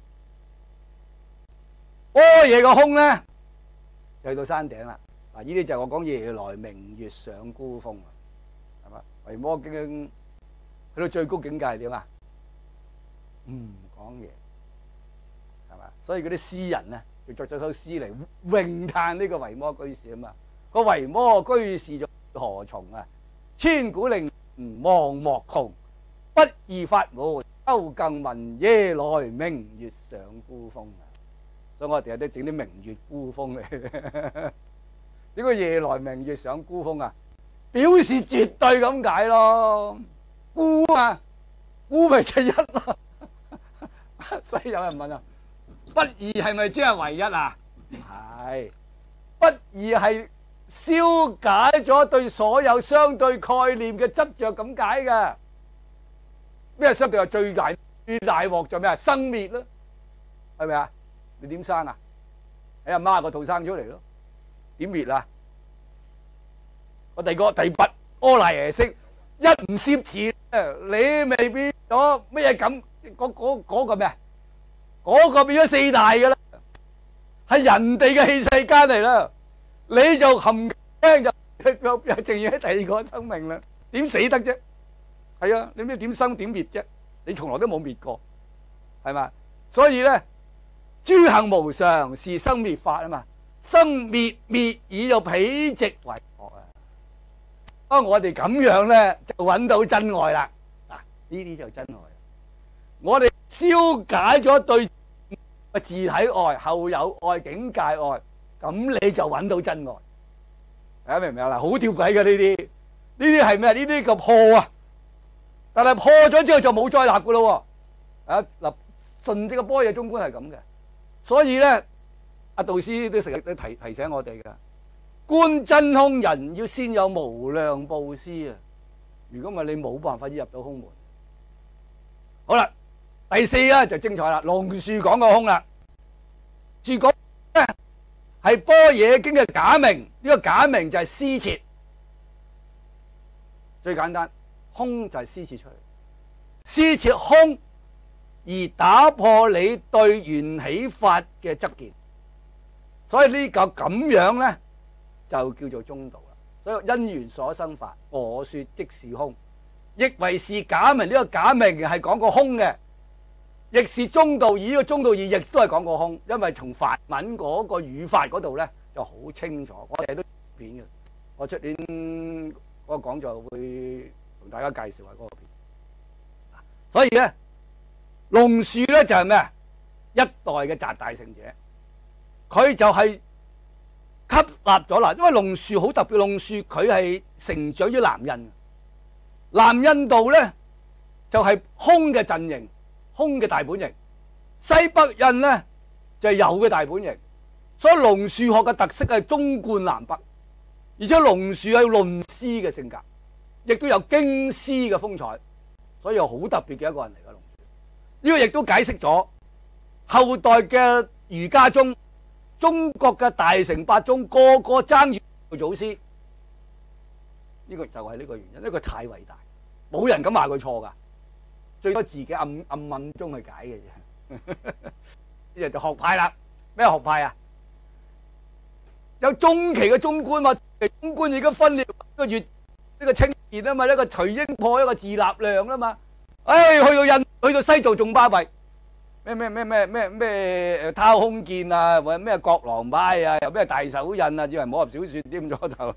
Speaker 1: 般若嘅空咧就去到山頂啦。嗱，呢啲就係我講夜來明月上孤峰啊，係嘛？維摩經去到最高境界係點啊？唔講嘢，係嘛？所以嗰啲詩人咧，就作咗首詩嚟詠嘆呢個維摩居士啊嘛。個維摩居士在何從啊？千古令望莫窮，不二法門秋更聞，夜來明月上孤峰啊！所以我哋有啲整啲明月孤峰嚟。點解夜來明月上孤峰啊？表示絕對咁解咯。孤啊，孤咪就一咯。所以有人問啊，不二係咪即係唯一啊？唔係，不二係消解咗對所有相對概念嘅執着咁解嘅。咩相對係最大最大鑊就咩啊？生滅咯，係咪啊？你點生啊？喺阿媽個肚生出嚟咯，點滅啊？我第個第八阿賴耶識一唔攝持，你未變咗咩咁？嗰嗰嗰個咩啊？嗰個變咗四大噶啦，係人哋嘅器世間嚟啦，你就含聽就又又淨要喺第二個生命啦，點死得啫？係啊，你咩點生點滅啫？你從來都冇滅過，係嘛？所以咧，諸行無常，是生滅法啊嘛，生滅滅以又彼直為惡啊！當我哋咁樣咧，就揾到真愛啦。嗱，呢啲就真愛。我哋消解咗對自體愛、後有愛、境界愛，咁你就揾到真愛。大家明唔明啊？好吊詭嘅呢啲，呢啲係咩？呢啲叫破啊！但係破咗之後就冇再立噶咯。啊嗱，純正嘅般若中觀係咁嘅，所以咧，阿導師都成日都提提醒我哋嘅，觀真空人要先有無量布施啊！如果唔係，你冇辦法入到空門。好啦。第四咧就精彩啦，龍樹講個空啦，樹講咧係般若經嘅假名，呢、這個假名就係施設，最簡單，空就係施設出嚟，施設空而打破你對緣起法嘅執見，所以呢個咁樣咧就叫做中道啦。所以因緣所生法，我說即是空，亦為是假名，呢、這個假名係講個空嘅。亦是中道義，呢個中道義亦都係講個空，因為從梵文嗰個語法嗰度咧就好清楚。我哋都片嘅，我出年嗰個講座會同大家介紹下嗰個片。所以咧，龍樹咧就係咩啊？一代嘅集大成者，佢就係吸納咗啦。因為龍樹好特別，龍樹佢係成長於南印，南印度咧就係空嘅陣營。空嘅大本營，西北印咧就係有嘅大本營，所以龍樹學嘅特色係中貫南北，而且龍樹係論師嘅性格，亦都有經師嘅風采，所以又好特別嘅一個人嚟嘅龍樹。呢個亦都解釋咗後代嘅儒家中，中國嘅大乘八宗個個爭住做祖師，呢個就係呢個原因，因為佢太偉大，冇人敢話佢錯噶。最多自己暗暗暗中去解嘅啫，呢就就學派啦。咩學派啊？有中期嘅中觀嘛？中觀已經分裂一個月，呢個清賢啊嘛，一個徐英破，一個自立量啦嘛。 唉，去到印去到西藏仲巴閉，咩咩咩咩咩咩誒掏空劍啊，或者咩國狼派啊，又咩大手印啊，以為武俠小説添咗頭，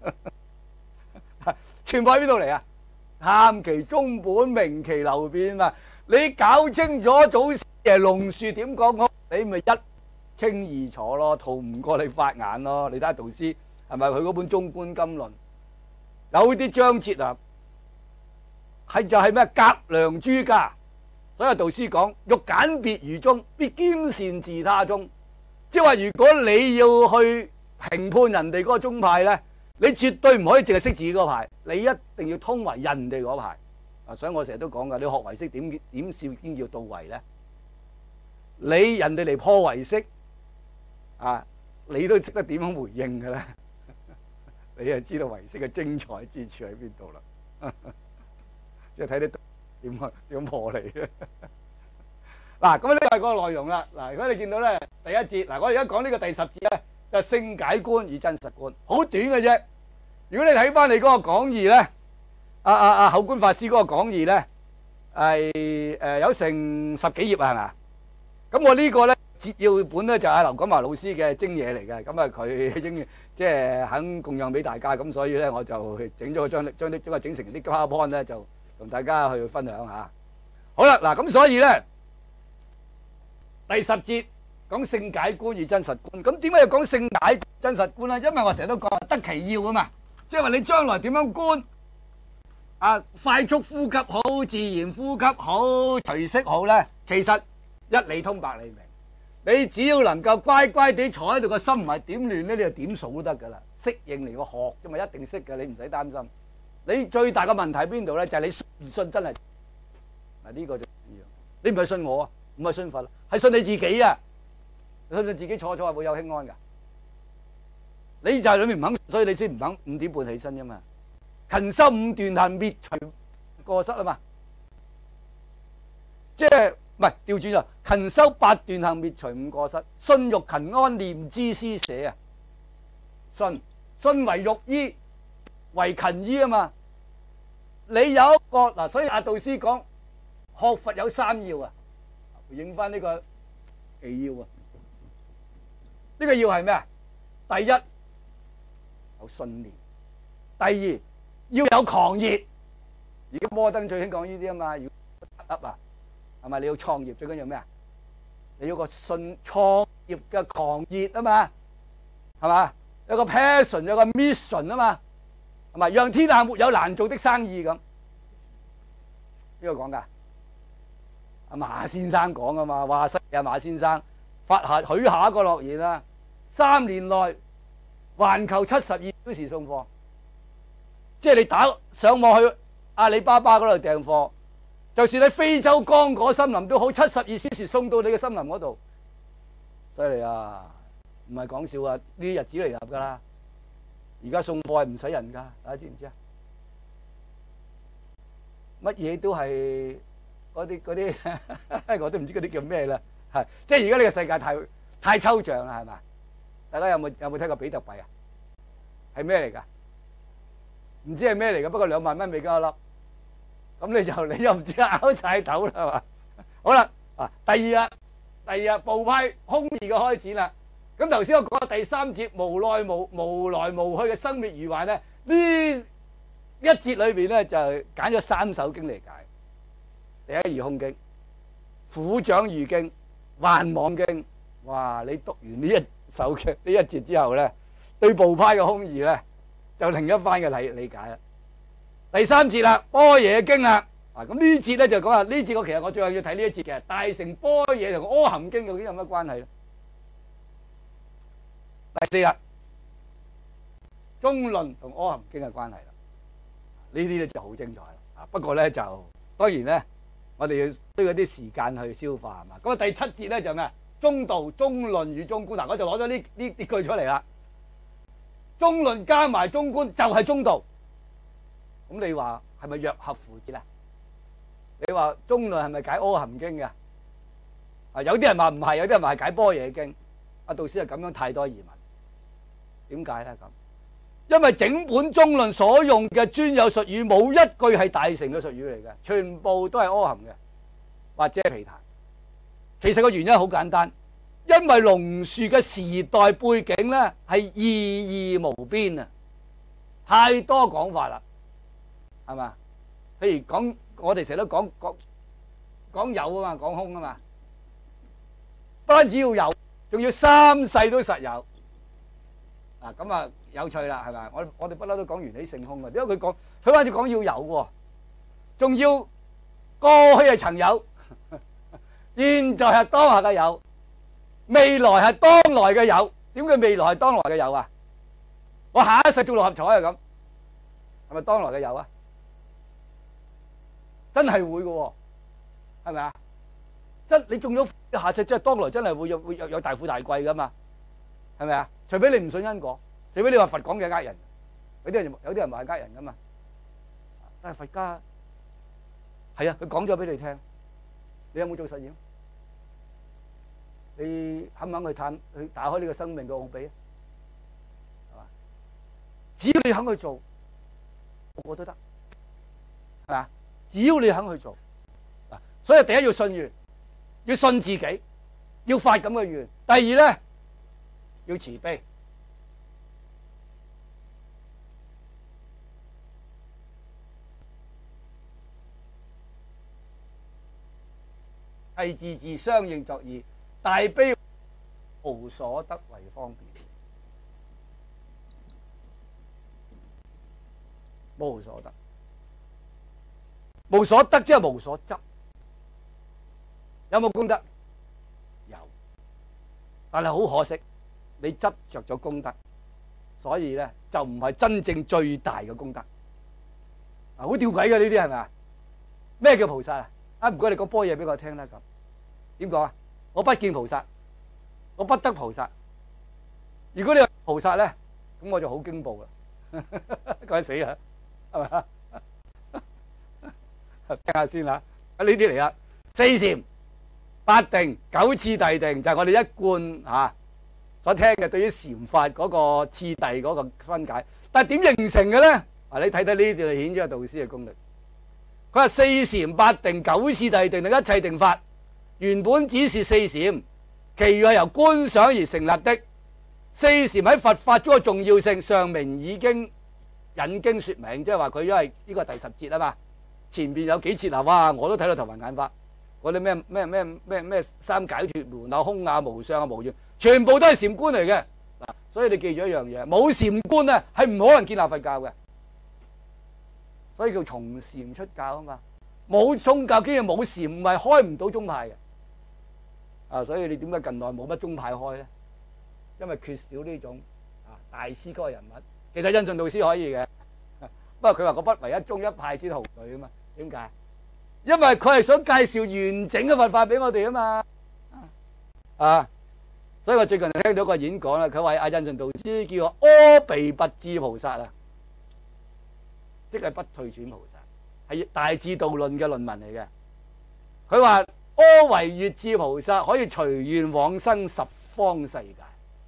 Speaker 1: 全部喺邊度嚟啊？探其中本，明其流變嘛。你搞清楚祖師爺龍樹點講好，你咪一清二楚咯，逃唔過你法眼咯。你睇下導師係咪佢嗰本《中觀金論》有啲章節啊，係就係咩格量諸家，所以導師講欲簡別於中，必兼善自他宗。即係話如果你要去評判人哋嗰個宗派咧，你絕對唔可以淨係識自己嗰派，你一定要通為人哋嗰派。啊，所以我成日都講噶，你學唯識點點先叫到位咧？你人哋嚟破唯識啊，你都識得點樣回應嘅咧？你就知道唯識嘅精彩之處喺邊度啦。即係睇你點樣點破你咧。嗱，咁呢個係嗰個內容啦。嗱，如果你見到咧第一節，嗱，我而家講呢個第十節咧，就係性解觀與真實觀，好短嘅啫。如果你睇翻你嗰個講義咧，阿阿阿口官法師嗰個講義咧，係誒有成十幾頁啊，係咪啊？咁我呢個咧節要本咧就係劉錦華老師嘅精嘢嚟嘅，咁啊佢精即係肯供養俾大家，咁所以咧我就整咗個將將啲將佢整成啲 PowerPoint 咧，就同大家去分享下。好啦，嗱咁所以咧第十節講性解觀與真實觀，咁點解要講性解真實觀咧？因為我成日都講得其要啊嘛，即係話你將來點樣觀啊？快速呼吸好，自然呼吸好，隨息好咧，其實一理通百理明。你只要能夠乖乖地坐喺度，個心唔係點亂咧，你就點數都得噶啦。適應嚟個學啫嘛，一定識嘅，你唔使擔心。你最大嘅問題喺邊度咧？就係你信唔信真係嗱，呢個就重要。你唔係信我啊，唔係信佛，係信你自己啊。你信唔信自己坐坐係會有輕安噶？你就係裏面唔肯，所以你先唔肯五點半起身啫嘛。勤修五斷行，滅除過失啊嘛。即係唔係調轉啊？勤修八斷行，滅除五過失。信欲勤安，念知施捨啊。信信為欲依，為勤依啊嘛。你有一個嗱，所以阿導師講學佛有三要啊。回應翻呢個忌要啊。呢個要係咩啊？第一有信念，第二要有狂熱。而家摩登最興講呢啲啊嘛，要得啊，係咪？你要創業最緊要咩啊？你要個信創業嘅狂熱啊嘛，係嘛？有個 passion， 有個 mission 啊嘛，係咪？讓天下沒有難做的生意咁。邊個講噶？阿馬先生講啊嘛，話晒阿馬先生發下許下一個諾言啊，三年內環球七十二小時送貨，即係你打上網去阿里巴巴嗰度訂貨，就算喺非洲剛果森林都好，七十二小時送到你嘅森林嗰度，犀利啊！唔係講笑啊，呢啲日子嚟㗎啦。而家送貨係唔使人㗎，大家知唔知啊？乜嘢都係嗰啲嗰啲，我都唔知嗰啲叫咩啦。係即係而家呢個世界太太抽象啦，係咪？大家有冇有冇睇過比特幣啊？係咩嚟㗎？唔知係咩嚟㗎，不過兩萬蚊美金一粒。咁你就你又唔知拗晒頭啦，係嘛？好啦，啊，第二日第二日部派空義嘅開始啦。咁頭先我講第三節無來無無來無去嘅生滅如幻咧，呢一節裏邊咧就揀咗三首經嚟解。第一義空經、苦長喻經、幻妄經。哇！你讀完呢一首嘅呢一節之後咧，對部派嘅空義咧就另一番嘅理理解啦。第三節啦，般若經啦。啊，咁呢節咧就講下呢節我其實我最後要睇呢一節嘅大乘般若同阿含經究竟有乜關係咧？第四啦，中論同阿含經嘅關係啦。呢啲咧就好精彩啦。啊，不過咧就當然咧，我哋要需要啲時間去消化係嘛。咁啊，第七節咧就咩？中道、中論與中觀。嗱，我就攞咗呢呢呢句出嚟啦。中論加埋中觀就係中道。咁你話係咪若合符節啊？你話中論係咪解阿含經嘅？啊，有啲人話唔係，有啲人話係解般若經。阿導師係咁樣太多疑問，點解咧咁？ 因為整本中論所用嘅專有術語冇一句係大乘嘅術語嚟嘅，全部都係阿含嘅或者係毗曇。其實個原因好簡單，因為龍樹嘅時代背景咧係意義無邊啊，太多講法啦，係嘛？譬如講我哋成日都講講講有啊嘛，講空啊嘛，不單止要有，仲要三世都實有。嗱咁啊有趣啦，係咪？我我哋不嬲都講緣起性空嘅，點解佢講佢反而講要有喎？仲要過去係曾有，現在係當下嘅有，未來係當來嘅有。點解未來係當來嘅有啊？我下一世做六合彩係咁，係咪當來嘅有啊？真係會嘅，係咪啊？真你中咗下世，即係當來真係會有會有有大富大貴噶嘛？係咪啊？除非你唔信因果，除非你話佛講嘅呃人，有啲人有啲人話係呃人噶嘛。但係佛家係啊，佢講咗俾你聽，你有冇做實驗？你肯唔肯去探去打開呢個生命嘅奧秘啊？係嘛？只要你肯去做，個個都得，係嘛？只要你肯去做，所以第一要信願，要信自己，要發咁嘅願。第二咧，要慈悲。係自自相應作意，大悲無所得為方便，無所得，無所得即係無所執。有冇功德？有，但係好可惜，你執着咗功德，所以咧就唔係真正最大嘅功德。啊，好吊詭嘅呢啲係咪啊？咩叫菩薩啊？啊，唔該你講般若俾我聽啦咁。點講啊？我不見菩薩，我不得菩薩。如果你話菩薩咧，咁我就好驚怖啦，該死啦，係咪啊？聽下先啦，啊呢啲嚟啦，四禪、八定、九次第定，就係我哋一貫吓所聽嘅對於禪法嗰個次第嗰個分解。但係點形成嘅咧？啊，你睇睇呢啲就顯咗個導師嘅功力。佢話四禪、八定、九次第定，同一切定法。原本只是四禪，其餘係由觀想而成立的。四禪喺佛法中嘅重要性，上明已經引經說明，即係話佢因為呢個第十節啊嘛，前邊有幾節啊，哇，我都睇到頭暈眼花。嗰啲咩咩咩咩咩三解脫門啊、空啊、無相啊、無願，全部都係禪觀嚟嘅。嗱，所以你記住一樣嘢，冇禪觀咧係唔可能建立佛教嘅，所以叫從禪出教啊嘛。冇宗教經驗冇禪，唔係開唔到宗派嘅。啊，所以你點解近來冇乜宗派開咧？因為缺少呢種啊大師嗰個人物。其實印順導師可以嘅，不過佢話我不為一宗一派之徒類啊嘛。點解？因為佢係想介紹完整嘅佛法俾我哋啊嘛。啊，所以我最近聽到個演講啦，佢話阿印順導師叫我阿鼻拔智菩薩啊，即係不退轉菩薩，係大智度論嘅論文嚟嘅。佢話阿惟越致菩薩可以隨願往生十方世界。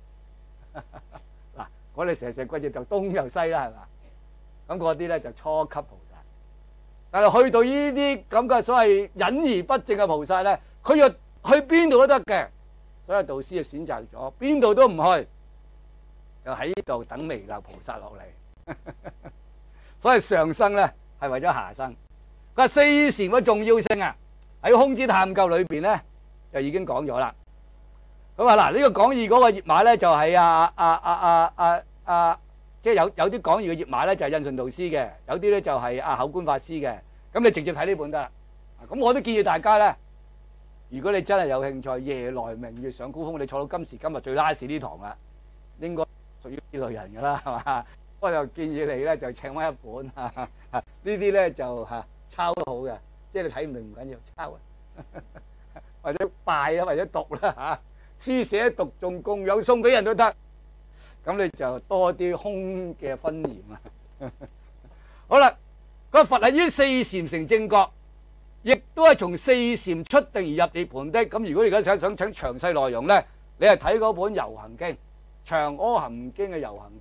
Speaker 1: 嗱，我哋成日歸住就東又西啦，係嘛？咁嗰啲咧就初級菩薩。但係去到呢啲咁嘅所謂隱而不證嘅菩薩咧，佢又去邊度都得嘅。所以導師就選擇咗邊度都唔去，就喺呢度等彌勒菩薩落嚟。所以上生咧係為咗下生。佢話四禪嘅重要性啊，喺空之探究裏邊咧就已經講咗啦。咁啊嗱，呢個講義嗰個頁碼咧就係啊啊啊啊啊啊，即係有有啲講義嘅頁碼咧就係印順導師嘅，有啲咧就係啊口觀法師嘅。咁你直接睇呢本得啦。咁我都建議大家咧，如果你真係有興趣，夜來明月上高峰，你坐到今時今日最 last 呢堂啦，應該屬於呢類人噶啦，係嘛？我就建議你咧就請翻一本啊，呢啲咧就嚇抄都好嘅，即係你睇唔明唔緊要，抄啊，或者拜啦，或者讀啦嚇，書寫讀誦供養送俾人都得，咁你就多啲空嘅分言啊。好啦，個佛係於四禪成正覺。亦都係從四禪出定而入涅槃的。咁如果你而家想想詳細內容咧，你係睇嗰本《遊行經》《長阿含經》嘅《遊行經》，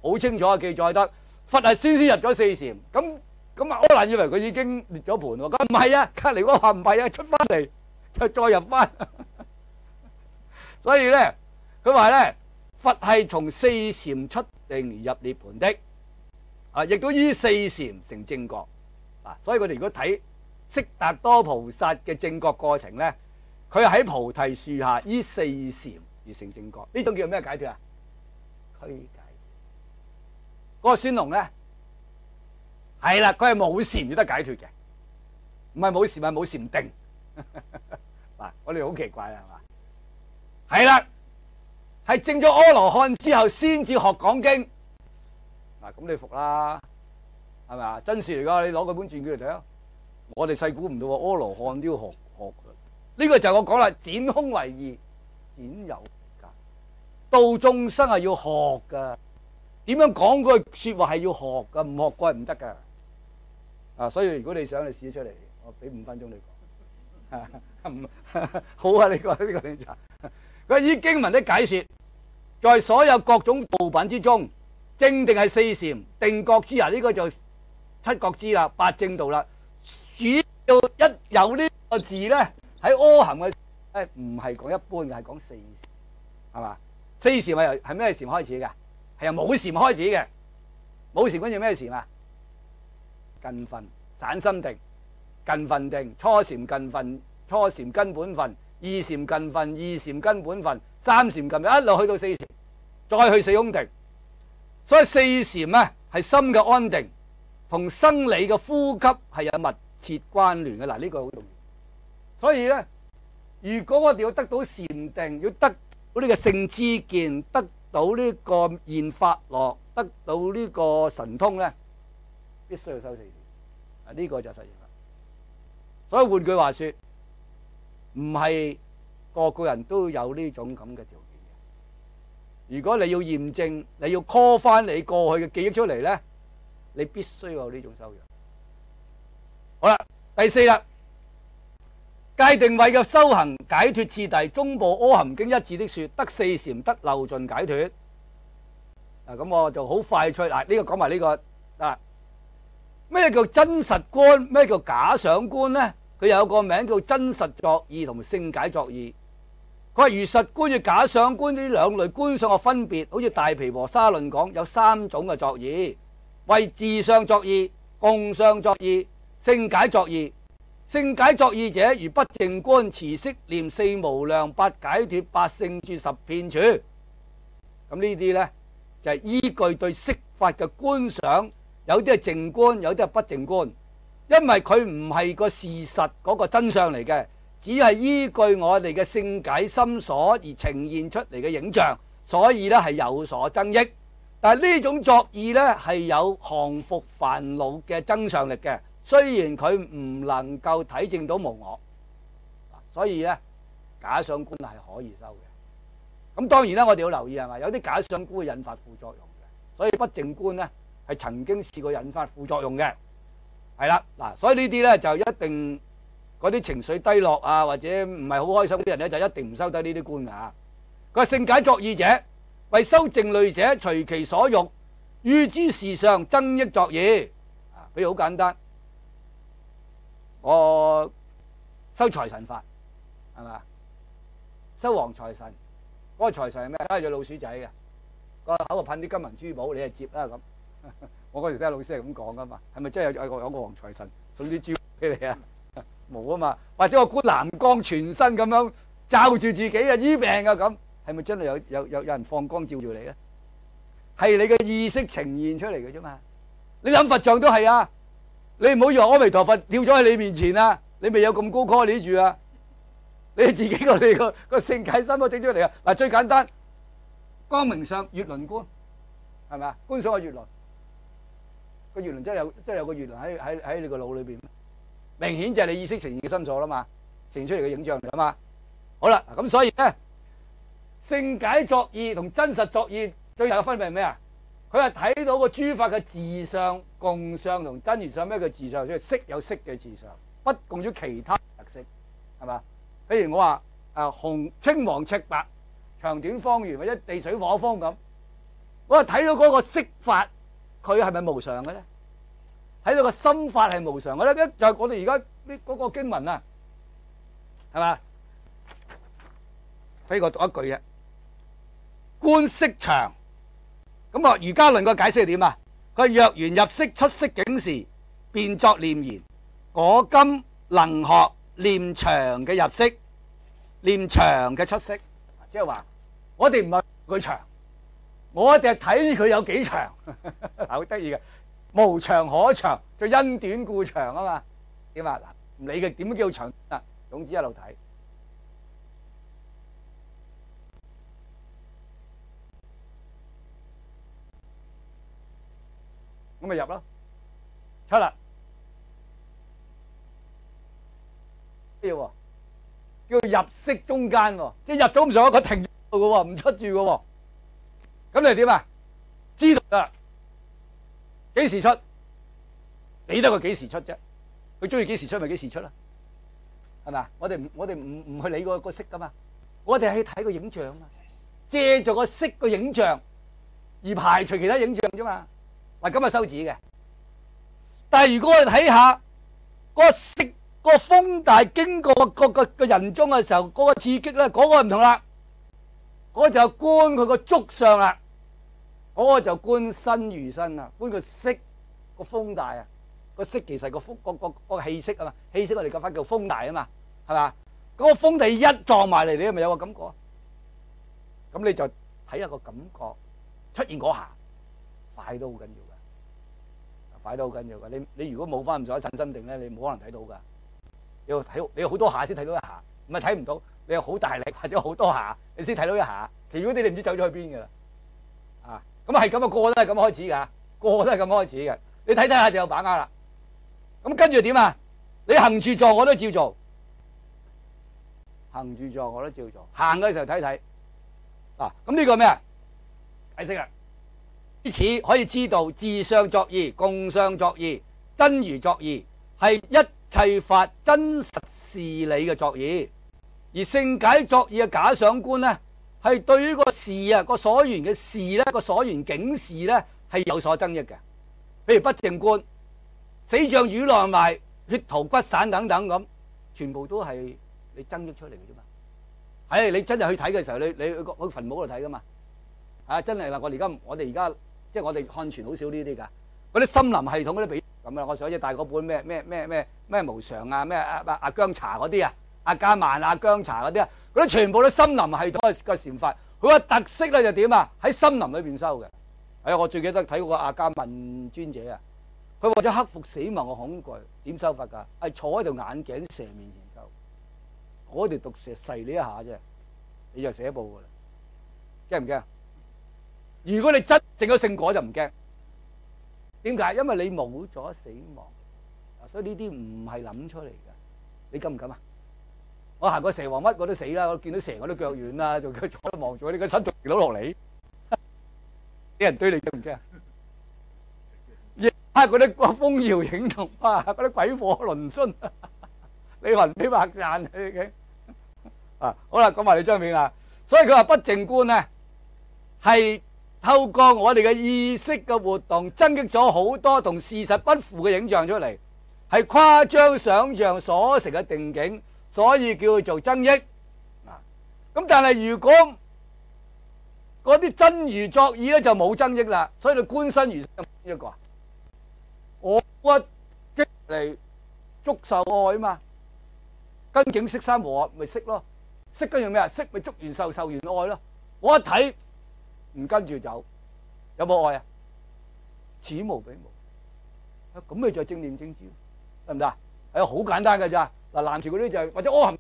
Speaker 1: 好清楚嘅記載得，佛係先先入咗四禪，咁咁啊柯蘭以為佢已經裂咗盤喎，咁唔係啊，隔離嗰個話唔係啊，出翻嚟就再入翻，所以咧佢話咧佛係從四禪出定而入涅盤的，啊，亦都依四禪成正覺，嗱，所以佢哋如果睇悉達多菩薩嘅正覺過程咧，佢喺菩提樹下依四禪而成正覺，呢種叫咩解脫啊？俱解。嗰個孫龍咧，係啦，佢係冇禪而得解脫嘅，唔係冇禪，係冇禪定。嗱，我哋好奇怪啦，係嘛？係啦，係證咗阿羅漢之後先至學講經。嗱，咁你服啦，係咪啊？真事嚟噶，你攞嗰本傳記嚟睇啊！我哋細估唔到喎，阿羅漢都要學學。呢個就係我講啦，展空為義，展有噶，度眾生係要學噶。點樣講嗰句說話係要學噶，唔學過係唔得噶。啊，所以如果你想，你試出嚟，我俾五分鐘你講。好啊，你講呢個你就。佢以經文的解說，在所有各種道品之中，正定係四禪，定覺支啊，呢個就七覺支啦，八正道啦。主要一有呢個字咧，喺阿含嘅誒，唔係講一般嘅，係講四禪，係嘛？四禪係係咩禪開始嘅？係由冇禪開始嘅。冇禪跟住咩禪啊？近分、散心定、近分定、初禪近分、初禪根本分、二禪近分、二禪根本分、三禪近分，一路去到四禪，再去四空定。所以四禪咧係心嘅安定，同生理嘅呼吸係有密切關聯嘅。嗱，呢個好重要。所以咧，如果我哋要得到禪定，要得到呢個聖知見，得到呢個現法樂，得到呢個神通咧，必須要修四禪。啊，呢個就實現啦。所以換句話說，唔係個個人都有呢種咁嘅條件嘅。如果你要驗證，你要 call 翻你過去嘅記憶出嚟咧，你必須有呢種修養。好啦，第四啦，戒定慧嘅修行解脫次第，中部阿含經一致的說，得四禪得漏盡解脫。嗱，咁我就好快脆嗱，呢個講埋呢個啊，咩叫真實觀？咩叫假想觀咧？佢有個名叫真實作意同聖解作意。佢話如實觀與假想觀呢兩類觀想嘅分別，好似大毗婆沙論講有三種嘅作意，為自相作意、共相作意、聖解作意。聖解作意者，如不淨觀、持息念、四無量、八解脫、八聖住、十遍處。咁呢啲咧就係、是、依據對色法嘅觀想，有啲係淨觀，有啲係不淨觀，因為佢唔係個事實嗰個真相嚟嘅，只係依據我哋嘅聖解心所而呈現出嚟嘅影像，所以咧係有所增益。但係呢種作意咧係有降伏煩惱嘅增上力嘅。雖然佢唔能夠體證到無我，所以咧假想觀係可以修嘅。咁當然啦，我哋要留意係嘛，有啲假想觀會引發副作用嘅，所以不淨觀咧係曾經試過引發副作用嘅。係啦，嗱，所以呢啲咧就一定嗰啲情緒低落啊，或者唔係好開心啲人咧，就一定唔收得呢啲觀㗎嚇。佢話聖解作意者，為修靜慮者，隨其所欲，於之事上增益作意。啊，比如好簡單。我修財神法係嘛？修黃財神，嗰、那個財神係咩？揸住老鼠仔嘅，個口度噴啲金銀珠寶，你就接啦咁。我嗰時聽老師係咁講噶嘛，係咪真係有有個有個黃財神送啲珠俾你啊？冇啊嘛，或者個觀藍光全身咁樣罩住自己啊，醫病啊咁，係咪真係有有有有人放光照住你咧？係你嘅意識呈現出嚟嘅啫嘛。你諗佛像都係啊。你唔好以為阿彌陀佛跳咗喺你面前啊！你未有咁高 call 你住啊！你自己個你個個聖解心都整出嚟啊！嗱，最簡單，光明上月輪觀係咪啊？觀想個月輪，個月輪真係有真係有個月輪喺喺喺你個腦裏邊，明顯就係你意識呈現嘅心所啦嘛，呈現出嚟嘅影像嚟啊嘛。好啦，咁所以咧，聖解作意同真實作意最大嘅分別係咩啊？佢係睇到個諸法嘅自相、共相同真如相。咩叫自相？即係色有色嘅自相，不共於其他特色，係嘛？譬如我話誒紅、青、黃、赤、白、長短、方圓或者地水火風咁， 我係睇到嗰個色法，佢係咪無常嘅咧？睇到個心法係無常嘅咧，就係我哋而家呢嗰個經文啊，係嘛？俾我讀一句啫。觀色場，咁啊，瑜伽論個解釋係點啊？佢若緣入色出色境時，便作念言：我今能學念場嘅入色，念場嘅出色。即係話，我哋唔係佢長，我哋係睇佢有幾長，好得意嘅。無長可長，就因短故長啊嘛。點啊？嗱，唔理佢點叫長啊，總之一路睇。咁咪入咯，出啦，咩喎？叫入色中間喎，即係入咗咁上下，佢停住嘅喎，唔出住嘅喎。咁你係點啊？知道啦，幾時出？理得佢幾時出啫？佢中意幾時出咪幾時出啦，係咪啊？我哋唔我哋唔唔去理個個色噶嘛，我哋係去睇個影像啊嘛，借助個色個影像而排除其他影像啫嘛。嗱，咁啊收止嘅。但係如果我哋睇下嗰個色、嗰個風大經過個個個人中嘅時候，嗰個刺激咧，嗰個唔同啦。嗰個就觀佢個觸相啦，嗰個就觀身如身啊，觀個色個風大啊。個色其實個風個個個氣息啊嘛，氣息我哋講翻叫風大啊嘛，係嘛？嗰個風地一撞埋嚟，你係咪有個感覺？咁你就睇下個感覺出現嗰下，快都好緊要噶，快都好緊要噶。你你如果冇翻咁上下鎮心定咧，你冇可能睇到噶。你要睇，你要好多下先睇到一下，唔係睇唔到。你有好大力或者好多下，你先睇到一下。其餘嗰啲你唔知走咗去邊噶啦。啊，咁係咁啊，個個都係咁開始噶，個個都係咁開始嘅。你睇睇下就有把握啦。咁跟住點啊？你行住坐我都照做，行住坐我都照做。行嘅時候睇睇。嗱，咁呢個咩啊？解釋啦。以此可以知道，自相作意、共相作意、真如作意，係一切法真實事理嘅作意。而聖解作意嘅假想觀呢，係對於個事啊、個所緣嘅事咧、個所緣境事咧，係有所爭益嘅。譬如不淨觀，死像魚浪埋、血塗骨散等等咁，全部都係你爭益出嚟嘅啫嘛。係你真係去睇嘅時候，你你去個去墳墓度睇噶嘛？啊，真係嗱，我而家我哋而家即係我哋漢傳好少呢啲噶，嗰啲森林系統嗰啲比咁啊！我上次帶嗰本咩咩咩咩咩無常啊，咩阿阿阿姜查嗰啲啊，阿加曼啊、姜查嗰啲啊，嗰啲全部都森林系統嘅嘅禪法，佢個特色咧就點啊？喺森林裏邊修嘅。係啊，我最記得睇過個阿加曼尊者啊，佢為咗克服死亡嘅恐懼，點修法㗎？係坐喺度眼鏡蛇面前修，嗰條毒蛇噬你一下啫，你就寫報㗎啦，驚唔驚？如果你真正咗聖果就唔驚，點解？因為你冇咗死亡，所以呢啲唔係諗出嚟㗎。你敢唔敢啊？我行過蛇王乜我都死啦，我見到蛇我都腳軟啦，仲坐喺度望住我呢個身仲跌到落嚟，啲人追你驚唔驚啊？夜晚嗰啲風搖影動啊，嗰啲鬼火輪蓀，你魂飛魄散啊！已經啊，好啦，講埋你張片啦。所以佢話不淨觀咧係透過我哋嘅意識嘅活動，增益咗好多同事實不符嘅影像出嚟，係誇張想象所成嘅定境，所以叫佢做增益。啊，咁但係如果嗰啲真如作意咧就冇增益啦，所以你觀身如一個啊，我屈激嚟觸受愛啊嘛，跟境識三和咪識咯，識跟住咩啊？識咪觸完受，受完愛咯。我一睇。唔跟住走，有冇愛啊？此無彼無，咁咪就係正念正知，得唔得啊？係好簡單㗎咋。嗱，南傳嗰啲就係或者阿含，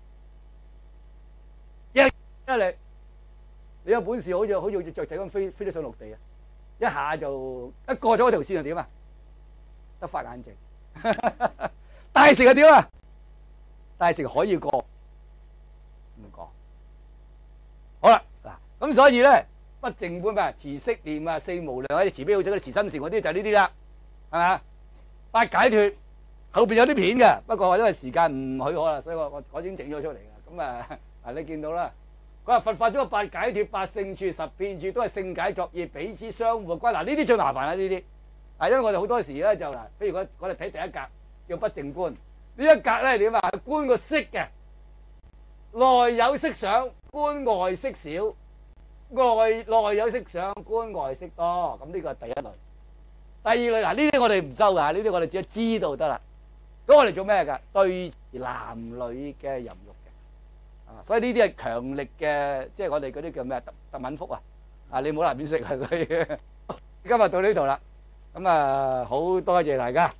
Speaker 1: 一你你有本事好似好似雀仔咁飛飛得上陸地啊！一下就一過咗嗰條線就點啊？得發眼睛。大乘係點啊？大乘可以過，唔過。好啦，嗱咁所以咧。不淨觀咩？持息念啊，四無量嗰啲慈悲好識嗰啲慈心禪嗰啲就係呢啲啦，係咪啊？八解脫後邊有啲片嘅，不過因為時間唔許可啦，所以我我我已經整咗出嚟嘅。咁啊，嗱你見到啦， 佢話佛法中嘅八解脫、八勝處、十遍處都係勝解作意，彼此相互關。嗱，呢啲最麻煩啦，呢啲啊，因為我哋好多時咧就嗱，譬如我我哋睇第一格叫不淨觀，呢一格咧點啊？觀個色嘅，內有色想，觀外色少；外內有色想，觀外色多。咁呢個係第一類。第二類嗱，呢啲我哋唔收㗎，呢啲我哋只係知道得啦。咁我哋做咩㗎？對男女嘅淫欲嘅，啊，所以呢啲係強力嘅，即係我哋嗰啲叫咩？特特敏福啊！啊，你唔好立亂食啊！所以今日到呢度啦，咁啊好多謝大家。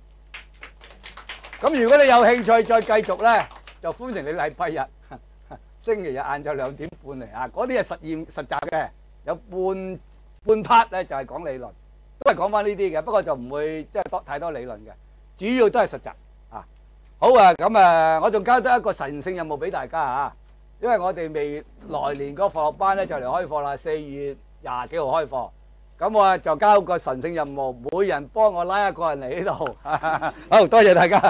Speaker 1: 咁如果你有興趣再繼續咧，就歡迎你禮拜日、星期日晏晝兩點半嚟啊！嗰啲係實驗實習嘅，有半半 part 咧就係講理論，都係講翻呢啲嘅，不過就唔會即係多太多理論嘅。主要都係實習啊！好啊，咁啊，我仲交多一個神聖任務俾大家啊！因為我哋未來年個課學班咧就嚟開課啦，四月廿幾號開課。咁我就交個神聖任務，每人幫我拉一個人嚟呢度。好多謝大家。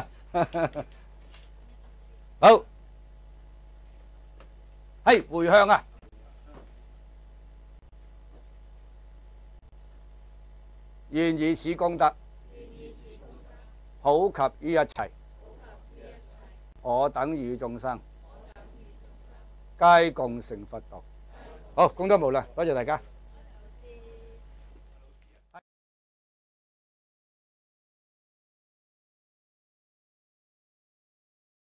Speaker 1: 好，係回向啊！願以此功德，普及於一切，我等與眾生，皆共成佛道。好，功德無量，多謝大家。